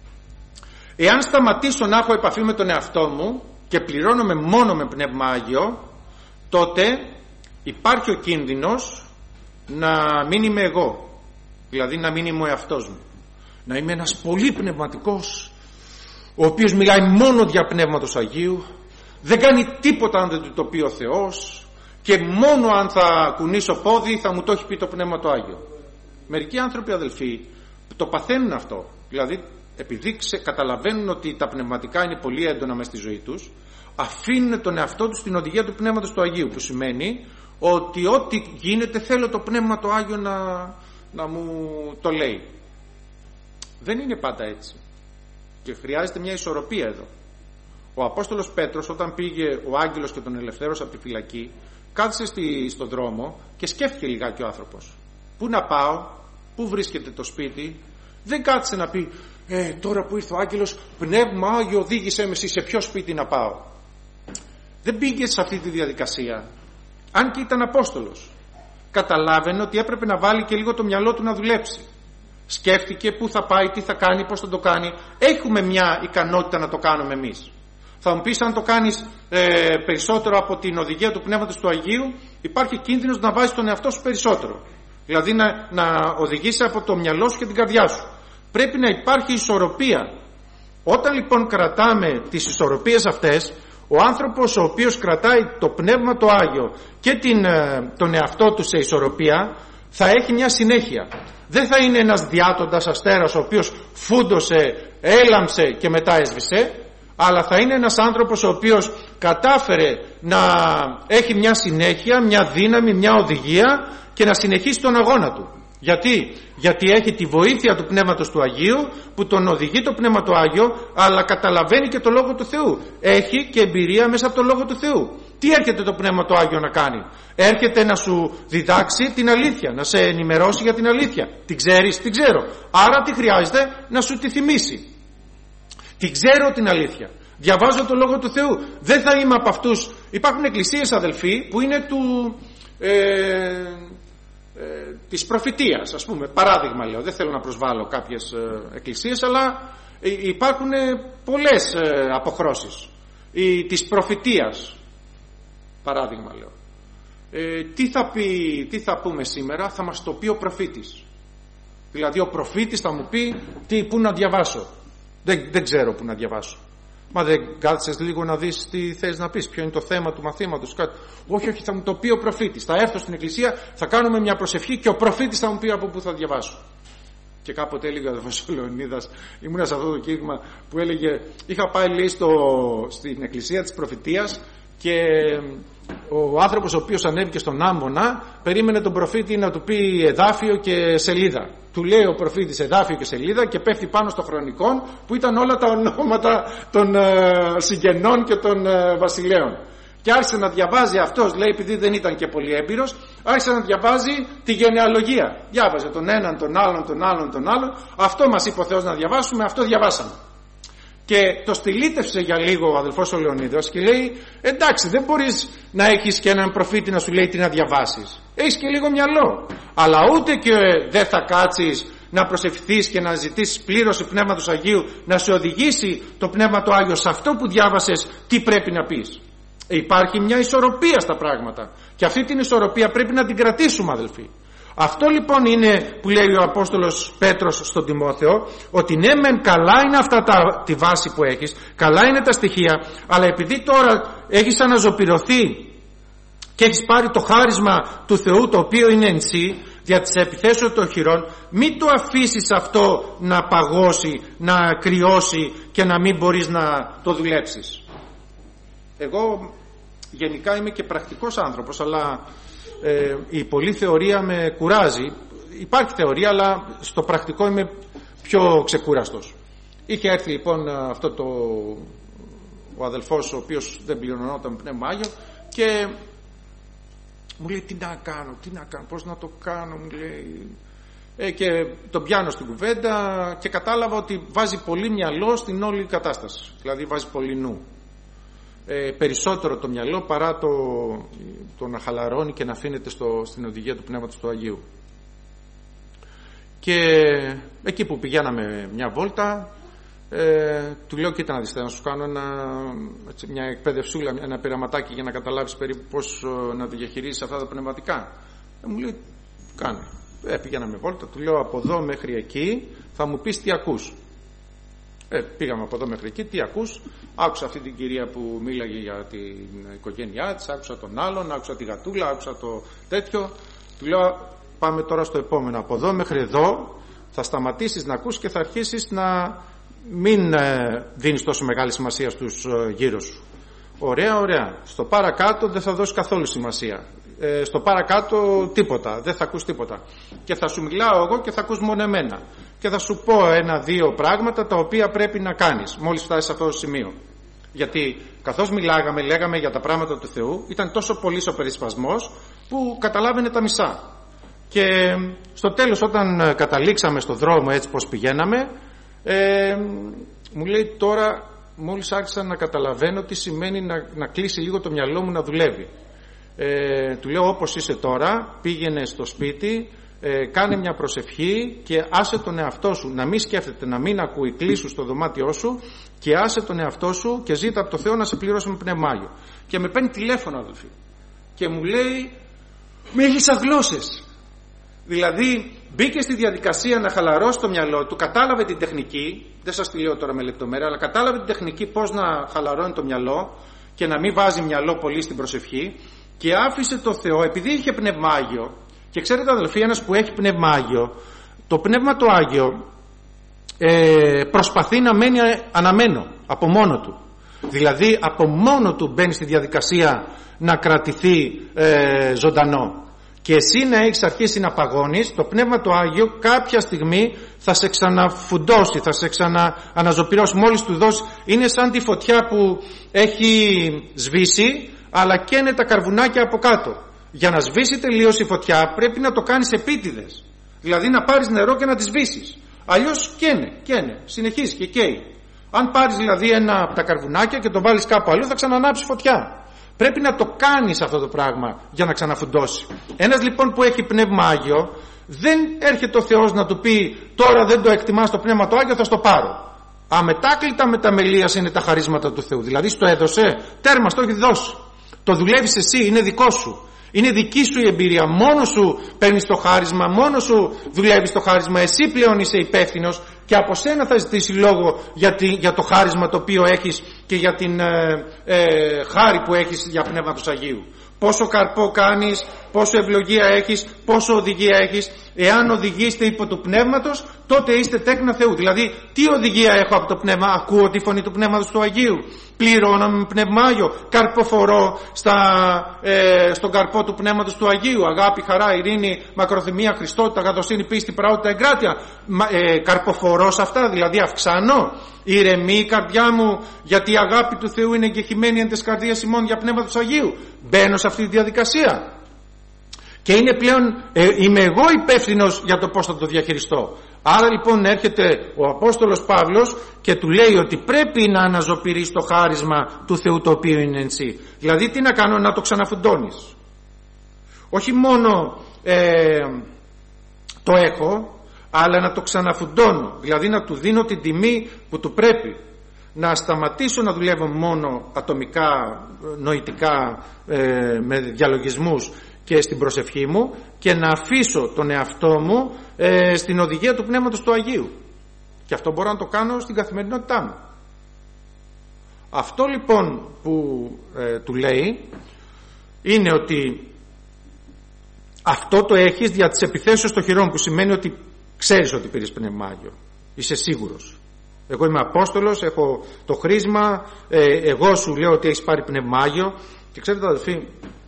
Εάν σταματήσω να έχω επαφή με τον εαυτό μου και πληρώνομαι μόνο με Πνεύμα Άγιο, τότε υπάρχει ο κίνδυνος να μην είμαι εγώ, δηλαδή να μην είμαι ο εαυτός μου, να είμαι ένας πολύ πνευματικός, ο οποίος μιλάει μόνο δια Πνεύματος Αγίου, δεν κάνει τίποτα αν δεν του το πει ο Θεός, και μόνο αν θα κουνήσω πόδι θα μου το έχει πει το Πνεύμα το Άγιο. Μερικοί άνθρωποι, αδελφοί, το παθαίνουν αυτό, δηλαδή επειδή καταλαβαίνουν ότι τα πνευματικά είναι πολύ έντονα μες στη ζωή τους, αφήνουν τον εαυτό τους στην οδηγία του Πνεύματος του Αγίου, που σημαίνει ότι ό,τι γίνεται θέλω το Πνεύμα το Άγιο να μου το λέει. Δεν είναι πάντα έτσι και χρειάζεται μια ισορροπία εδώ. Ο Απόστολος Πέτρος, όταν πήγε ο άγγελος και τον ελευθέρωσε από τη φυλακή, κάθισε στον δρόμο και σκέφτηκε λιγάκι ο άνθρωπος. Πού να πάω, πού βρίσκεται το σπίτι? Δεν κάθισε να πει τώρα που ήρθε ο άγγελος, Πνεύμα Άγιο οδήγησέ με σε ποιο σπίτι να πάω. Δεν πήγε σε αυτή τη διαδικασία. Αν και ήταν Απόστολος, καταλάβαινε ότι έπρεπε να βάλει και λίγο το μυαλό του να δουλέψει. Σκέφτηκε πού θα πάει, τι θα κάνει, πώς θα το κάνει. Έχουμε μια ικανότητα να το κάνουμε εμείς. Θα μου πεις, αν το κάνεις περισσότερο από την οδηγία του Πνεύματος του Αγίου, υπάρχει κίνδυνος να βάζεις τον εαυτό σου περισσότερο. Δηλαδή να οδηγήσει από το μυαλό σου και την καρδιά σου. Πρέπει να υπάρχει ισορροπία. Όταν λοιπόν κρατάμε τις ισορροπίες αυτές, ο άνθρωπος ο οποίος κρατάει το Πνεύμα το Άγιο και τον εαυτό του σε ισορροπία, θα έχει μια συνέχεια. Δεν θα είναι ένας διάτοντας αστέρας ο οποίος φούντωσε, έλαμψε και μετά έσβησε, αλλά θα είναι ένας άνθρωπος ο οποίος κατάφερε να έχει μια συνέχεια, μια δύναμη, μια οδηγία και να συνεχίσει τον αγώνα του. Γιατί έχει τη βοήθεια του Πνεύματος του Αγίου που τον οδηγεί το Πνεύμα του Άγιο, αλλά καταλαβαίνει και το Λόγο του Θεού. Έχει και εμπειρία μέσα από το Λόγο του Θεού. Τι έρχεται το Πνεύμα του Άγιο να κάνει? Έρχεται να σου διδάξει την αλήθεια, να σε ενημερώσει για την αλήθεια. Την ξέρεις? Την ξέρω. Άρα τι χρειάζεται? Να σου τη θυμίσει. Την ξέρω την αλήθεια. Διαβάζω το Λόγο του Θεού. Δεν θα είμαι από αυτούς. Υπάρχουν εκκλησίες, αδελφοί, που είναι της προφητείας, ας πούμε, παράδειγμα λέω, δεν θέλω να προσβάλλω κάποιες εκκλησίες, αλλά υπάρχουν πολλές αποχρώσεις της προφητείας, παράδειγμα λέω. Τι θα πούμε σήμερα? Θα μας το πει ο προφήτης. Δηλαδή ο προφήτης θα μου πει πού να διαβάσω. Δεν ξέρω πού να διαβάσω. Μα δεν κάθισες λίγο να δεις τι θες να πεις, ποιο είναι το θέμα του μαθήματος, κάτι? Όχι, θα μου το πει ο προφήτης. Θα έρθω στην εκκλησία, θα κάνουμε μια προσευχή και ο προφήτης θα μου πει από πού θα διαβάσω. Και κάποτε έλεγε ο αδελφός ο Λεωνίδας, ήμουνα σε αυτό το κήρυγμα που έλεγε, είχα πάει λέει στην εκκλησία της προφητείας και ο άνθρωπος ο οποίος ανέβηκε στον άμμονα περίμενε τον προφήτη να του πει εδάφιο και σελίδα. Του λέει ο προφήτης εδάφιο και σελίδα και πέφτει πάνω στο χρονικόν που ήταν όλα τα ονόματα των συγγενών και των βασιλέων. Και άρχισε να διαβάζει αυτός, λέει, επειδή δεν ήταν και πολύ έμπειρος, άρχισε να διαβάζει τη γενεαλογία. Διάβαζε τον έναν, τον άλλον, τον άλλον, τον άλλον. Αυτό μας είπε ο Θεός να διαβάσουμε, αυτό διαβάσαμε. Και το στυλίτευσε για λίγο ο αδελφός ο Λεωνίδας και λέει, εντάξει, δεν μπορείς να έχεις και έναν προφήτη να σου λέει τι να διαβάσεις. Έχεις και λίγο μυαλό. Αλλά ούτε και δεν θα κάτσεις να προσευχηθείς και να ζητήσεις πλήρωση Πνεύματος Αγίου, να σε οδηγήσει το Πνεύμα το Άγιο σε αυτό που διάβασες τι πρέπει να πεις. Υπάρχει μια ισορροπία στα πράγματα και αυτή την ισορροπία πρέπει να την κρατήσουμε, αδελφοί. Αυτό λοιπόν είναι που λέει ο Απόστολος Πέτρος στον Τιμόθεο, ότι ναι μεν καλά είναι αυτά τη βάση που έχεις, καλά είναι τα στοιχεία, αλλά επειδή τώρα έχεις αναζωπηρωθεί και έχεις πάρει το χάρισμα του Θεού το οποίο είναι εν σύ, δια της επιθέσεως των χειρών, μην το αφήσεις αυτό να παγώσει, να κρυώσει και να μην μπορείς να το δουλέψεις. Εγώ γενικά είμαι και πρακτικός άνθρωπος, αλλά η πολλή θεωρία με κουράζει. Υπάρχει θεωρία, αλλά στο πρακτικό είμαι πιο ξεκούραστος. Είχε έρθει λοιπόν ο αδελφός, ο οποίος δεν πληρωνόταν Πνεύμα Άγιο, και μου λέει τι να κάνω, πώς να το κάνω, μου λέει. Και τον πιάνω στην κουβέντα και κατάλαβα ότι βάζει πολύ μυαλό στην όλη κατάσταση. Δηλαδή βάζει πολύ νου. Περισσότερο το μυαλό παρά το να χαλαρώνει και να αφήνεται στην οδηγία του Πνεύματος του Αγίου. Και εκεί που πηγαίναμε μια βόλτα, του λέω κοίτα να δεις, να σου κάνω μια εκπαιδευσούλα, ένα πειραματάκι για να καταλάβεις περίπου πώς να διαχειρίζεις αυτά τα πνευματικά. Μου λέει κάνε. Πηγαίναμε βόλτα, του λέω από εδώ μέχρι εκεί θα μου πεις τι ακούς. Πήγαμε από εδώ μέχρι εκεί, τι ακούς? Άκουσα αυτή την κυρία που μίλαγε για την οικογένειά της, άκουσα τον άλλον, άκουσα τη γατούλα, άκουσα το τέτοιο. Του λέω πάμε τώρα στο επόμενο, από εδώ μέχρι εδώ θα σταματήσεις να ακούς και θα αρχίσεις να μην δίνεις τόσο μεγάλη σημασία στους γύρω σου. Ωραία. Στο παρακάτω δεν θα δώσεις καθόλου σημασία. Στο παρακάτω τίποτα, δεν θα ακούς τίποτα. Και θα σου μιλάω εγώ και θα ακούς μόνο εμένα. Και θα σου πω 1-2 πράγματα τα οποία πρέπει να κάνεις μόλις φτάσεις σε αυτό το σημείο. Γιατί καθώς λέγαμε για τα πράγματα του Θεού, ήταν τόσο πολύς ο περισπασμός που καταλάβαινε τα μισά. Και στο τέλος, όταν καταλήξαμε στο δρόμο έτσι πως πηγαίναμε, μου λέει τώρα μόλις άρχισα να καταλαβαίνω τι σημαίνει να κλείσει λίγο το μυαλό μου να δουλεύει. Του λέω όπως είσαι τώρα, πήγαινε στο σπίτι, κάνε μια προσευχή και άσε τον εαυτό σου να μην σκέφτεται, να μην ακούει, κλείσου στο δωμάτιό σου και άσε τον εαυτό σου και ζήτα από το Θεό να σε πληρώσει με Πνεύμα Άγιο. Και με παίρνει τηλέφωνο, αδελφοί, και μου λέει μίλησα γλώσσες. Δηλαδή μπήκε στη διαδικασία να χαλαρώσει το μυαλό του, κατάλαβε την τεχνική, δεν σας τη λέω τώρα με λεπτομέρεια, αλλά κατάλαβε την τεχνική πώς να χαλαρώνει το μυαλό και να μην βάζει μυαλό πολύ στην προσευχή, και άφησε το Θεό, επειδή είχε Πνεύμα Άγιο. Και ξέρετε αδελφοί, ένας που έχει Πνεύμα Άγιο, το Πνεύμα το Άγιο προσπαθεί να μένει αναμένο από μόνο του. Δηλαδή από μόνο του μπαίνει στη διαδικασία να κρατηθεί ζωντανό. Και εσύ να έχεις αρχίσει να παγώνεις, το Πνεύμα το Άγιο κάποια στιγμή θα σε ξαναφουντώσει, θα σε ξανααναζωπυρώσει. Μόλις του δώσει, είναι σαν τη φωτιά που έχει σβήσει αλλά καίνε τα καρβουνάκια από κάτω. Για να σβήσει τελείως η φωτιά πρέπει να το κάνεις επίτηδες. Δηλαδή να πάρεις νερό και να τη σβήσεις. Αλλιώς καίνε, συνεχίζει και καίει. Αν πάρεις δηλαδή ένα από τα καρβουνάκια και το βάλεις κάπου αλλού, θα ξανανάψει φωτιά. Πρέπει να το κάνεις αυτό το πράγμα για να ξαναφουντώσει. Ένας λοιπόν που έχει Πνεύμα Άγιο, δεν έρχεται ο Θεός να του πει τώρα δεν το εκτιμάς το Πνεύμα το Άγιο, θα στο πάρω. Αμετάκλητα μεταμελίας είναι τα χαρίσματα του Θεού. Δηλαδή στο έδωσε, τέρμα, στο έχει δώσει. Το δουλεύεις εσύ, είναι δικό σου. Είναι δική σου η εμπειρία, μόνο σου παίρνεις το χάρισμα, μόνο σου δουλεύεις το χάρισμα, εσύ πλέον είσαι υπεύθυνος και από σένα θα ζητήσει λόγο για το χάρισμα το οποίο έχεις και για την χάρη που έχεις για Πνεύμα του Αγίου. Πόσο καρπό κάνεις, πόσο ευλογία έχεις, πόσο οδηγία έχεις. Εάν οδηγείστε υπό του Πνεύματος, τότε είστε τέκνα Θεού. Δηλαδή, τι οδηγία έχω από το Πνεύμα? Ακούω τη φωνή του Πνεύματος του Αγίου. Πληρώνω με Πνεύμα Άγιο. Καρποφορώ στον καρπό του Πνεύματος του Αγίου. Αγάπη, χαρά, ειρήνη, μακροθυμία, Χριστότητα, αγαθοσύνη, πίστη, πραότητα, εγκράτεια. Καρποφορώ σε αυτά, δηλαδή αυξάνω. Ηρεμεί η καρδιά μου, γιατί η αγάπη του Θεού είναι εγκεχημένη εν τες καρδίες ημών για Πνεύμα του Αγίου. Μπαίνω σε αυτή τη διαδικασία. Και είναι πλέον, είμαι εγώ υπεύθυνος για το πώς θα το διαχειριστώ. Άρα λοιπόν έρχεται ο Απόστολος Παύλος και του λέει ότι πρέπει να αναζωπηρείς το χάρισμα του Θεού το οποίο είναι εν σύ. Δηλαδή τι να κάνω? Να το ξαναφουντώνεις. Όχι μόνο το έχω, αλλά να το ξαναφουντώνω. Δηλαδή να του δίνω την τιμή που του πρέπει. Να σταματήσω να δουλεύω μόνο ατομικά, νοητικά, με διαλογισμούς και στην προσευχή μου, και να αφήσω τον εαυτό μου στην οδηγία του Πνεύματος του Αγίου. Και αυτό μπορώ να το κάνω στην καθημερινότητά μου. Αυτό λοιπόν που του λέει είναι ότι αυτό το έχεις δια της επιθέσεως των χειρών, που σημαίνει ότι ξέρεις ότι πήρες Πνεύμα Άγιο, είσαι σίγουρος. Εγώ είμαι Απόστολος, έχω το χρήσμα, εγώ σου λέω ότι έχεις πάρει Πνεύμα Άγιο. Και ξέρετε αδελφοί,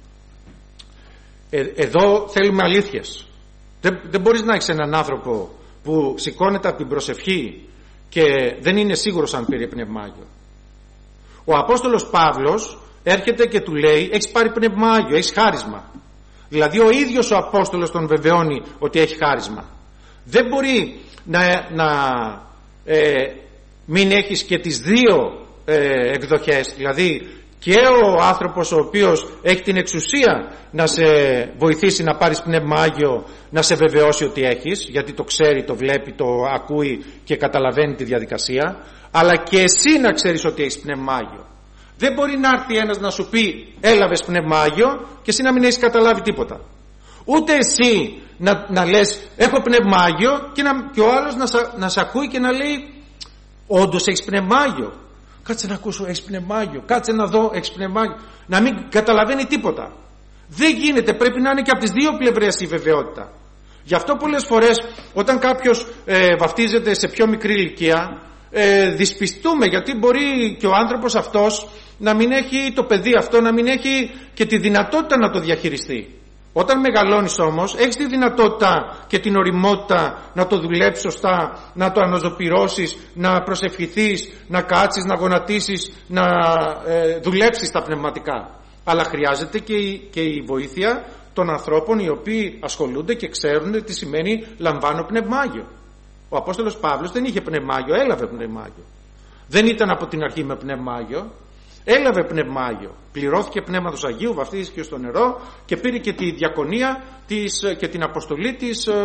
εδώ θέλουμε αλήθειες. Δεν μπορείς να έχεις έναν άνθρωπο που σηκώνεται από την προσευχή και δεν είναι σίγουρος αν πήρε Πνεύμα Άγιο. Ο Απόστολος Παύλος έρχεται και του λέει, έχεις πάρει Πνεύμα Άγιο, έχεις χάρισμα. Δηλαδή ο ίδιος ο Απόστολος τον βεβαιώνει ότι έχει χάρισμα. Δεν μπορεί να μην έχεις και τις δύο εκδοχές, δηλαδή και ο άνθρωπος ο οποίος έχει την εξουσία να σε βοηθήσει να πάρεις Πνεύμα Άγιο, να σε βεβαιώσει ότι έχεις, γιατί το ξέρει, το βλέπει, το ακούει και καταλαβαίνει τη διαδικασία, αλλά και εσύ να ξέρεις ότι έχεις Πνεύμα Άγιο. Δεν μπορεί να έρθει ένας να σου πει έλαβες Πνεύμα Άγιο και εσύ να μην έχεις καταλάβει τίποτα. Ούτε εσύ να λες έχω Πνεύμα Άγιο και ο άλλος να σε ακούει και να λέει όντως έχεις Πνεύμα Άγιο. Κάτσε να ακούσω, έχεις Πνεύμα Άγιο. Κάτσε να δω, έχεις Πνεύμα Άγιο. Να μην καταλαβαίνει τίποτα. Δεν γίνεται, πρέπει να είναι και από τις δύο πλευρές η βεβαιότητα. Γι' αυτό πολλές φορές όταν κάποιος βαφτίζεται σε πιο μικρή ηλικία, δυσπιστούμε, γιατί μπορεί και ο άνθρωπος αυτός να μην έχει, το παιδί αυτό να μην έχει και τη δυνατότητα να το διαχειριστεί. Όταν μεγαλώνεις όμως έχεις τη δυνατότητα και την ωριμότητα να το δουλέψεις σωστά, να το αναζωπυρώσεις, να προσευχηθείς, να κάτσεις, να γονατίσεις, να δουλέψεις τα πνευματικά. Αλλά χρειάζεται και η βοήθεια των ανθρώπων οι οποίοι ασχολούνται και ξέρουν τι σημαίνει λαμβάνω Πνεύμα Άγιο. Ο Απόστολος Παύλος δεν είχε Πνεύμα Άγιο, έλαβε Πνεύμα Άγιο. Δεν ήταν από την αρχή με Πνεύμα Άγιο. Έλαβε Πνεύμα Άγιο, πληρώθηκε Πνεύματος Αγίου, βαφτίστηκε στο νερό και πήρε και τη διακονία και την αποστολή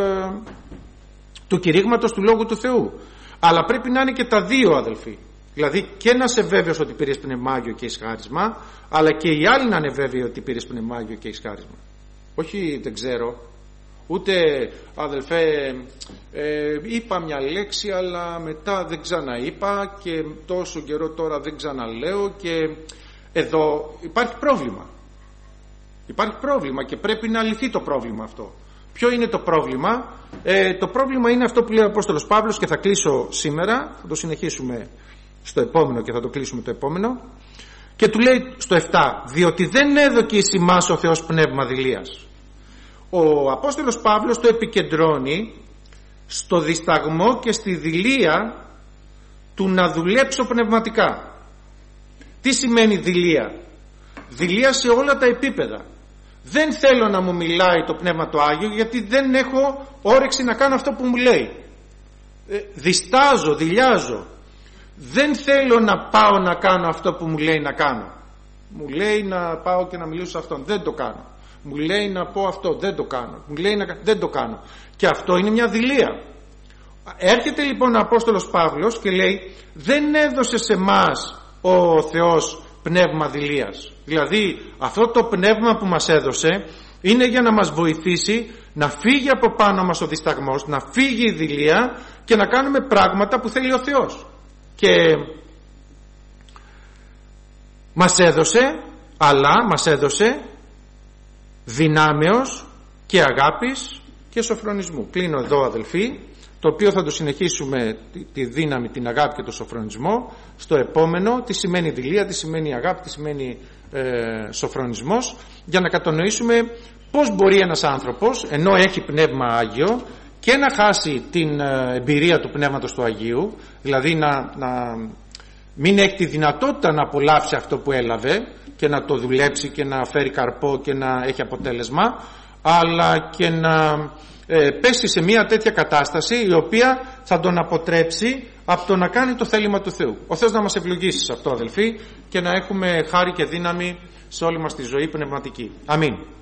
του κηρύγματος του Λόγου του Θεού. Αλλά πρέπει να είναι και τα δύο αδελφοί. Δηλαδή και να είσαι βέβαιος ότι πήρες Πνεύμα Άγιο και έχεις χάρισμα, αλλά και οι άλλοι να είναι βέβαιοι ότι πήρες Πνεύμα Άγιο και έχεις χάρισμα. Όχι δεν ξέρω, ούτε αδελφέ είπα μια λέξη αλλά μετά δεν ξαναείπα και τόσο καιρό τώρα δεν ξαναλέω, και εδώ υπάρχει πρόβλημα. Υπάρχει πρόβλημα και πρέπει να λυθεί το πρόβλημα αυτό. Ποιο είναι το πρόβλημα? Το πρόβλημα είναι αυτό που λέει ο Απόστολος Παύλος, και θα κλείσω σήμερα, θα το συνεχίσουμε στο επόμενο και θα το κλείσουμε το επόμενο, και του λέει στο 7, διότι δεν έδωκε εις ημάς ο Θεός πνεύμα δειλίας. Ο Απόστολος Παύλος το επικεντρώνει στο δισταγμό και στη δειλία του να δουλέψω πνευματικά. Τι σημαίνει δειλία? Δειλία σε όλα τα επίπεδα. Δεν θέλω να μου μιλάει το Πνεύμα το Άγιο, γιατί δεν έχω όρεξη να κάνω αυτό που μου λέει. Διστάζω, δειλιάζω. Δεν θέλω να πάω να κάνω αυτό που μου λέει να κάνω. Μου λέει να πάω και να μιλήσω σε αυτόν, δεν το κάνω. Μου λέει να πω αυτό, δεν το κάνω. Μου λέει δεν το κάνω. Και αυτό είναι μια δειλία. Έρχεται λοιπόν ο Απόστολος Παύλος και λέει δεν έδωσε σε εμάς ο Θεός πνεύμα δειλίας. Δηλαδή αυτό το πνεύμα που μας έδωσε είναι για να μας βοηθήσει να φύγει από πάνω μας ο δισταγμός, να φύγει η δειλία και να κάνουμε πράγματα που θέλει ο Θεός. Και μας έδωσε δυνάμεως και αγάπης και σοφρονισμού. Κλείνω εδώ αδελφοί, το οποίο θα το συνεχίσουμε, τη δύναμη, την αγάπη και το σοφρονισμό, στο επόμενο. Τι σημαίνει δειλία, τι σημαίνει αγάπη, τι σημαίνει σοφρονισμός, για να κατανοήσουμε πώς μπορεί ένας άνθρωπος, ενώ έχει Πνεύμα Άγιο, και να χάσει την εμπειρία του Πνεύματος του Αγίου, δηλαδή να μην έχει τη δυνατότητα να απολαύσει αυτό που έλαβε και να το δουλέψει και να φέρει καρπό και να έχει αποτέλεσμα, αλλά και να πέσει σε μια τέτοια κατάσταση η οποία θα τον αποτρέψει από το να κάνει το θέλημα του Θεού. Ο Θεός να μας ευλογήσει σε αυτό αδελφοί, και να έχουμε χάρη και δύναμη σε όλη μας τη ζωή πνευματική. Αμήν.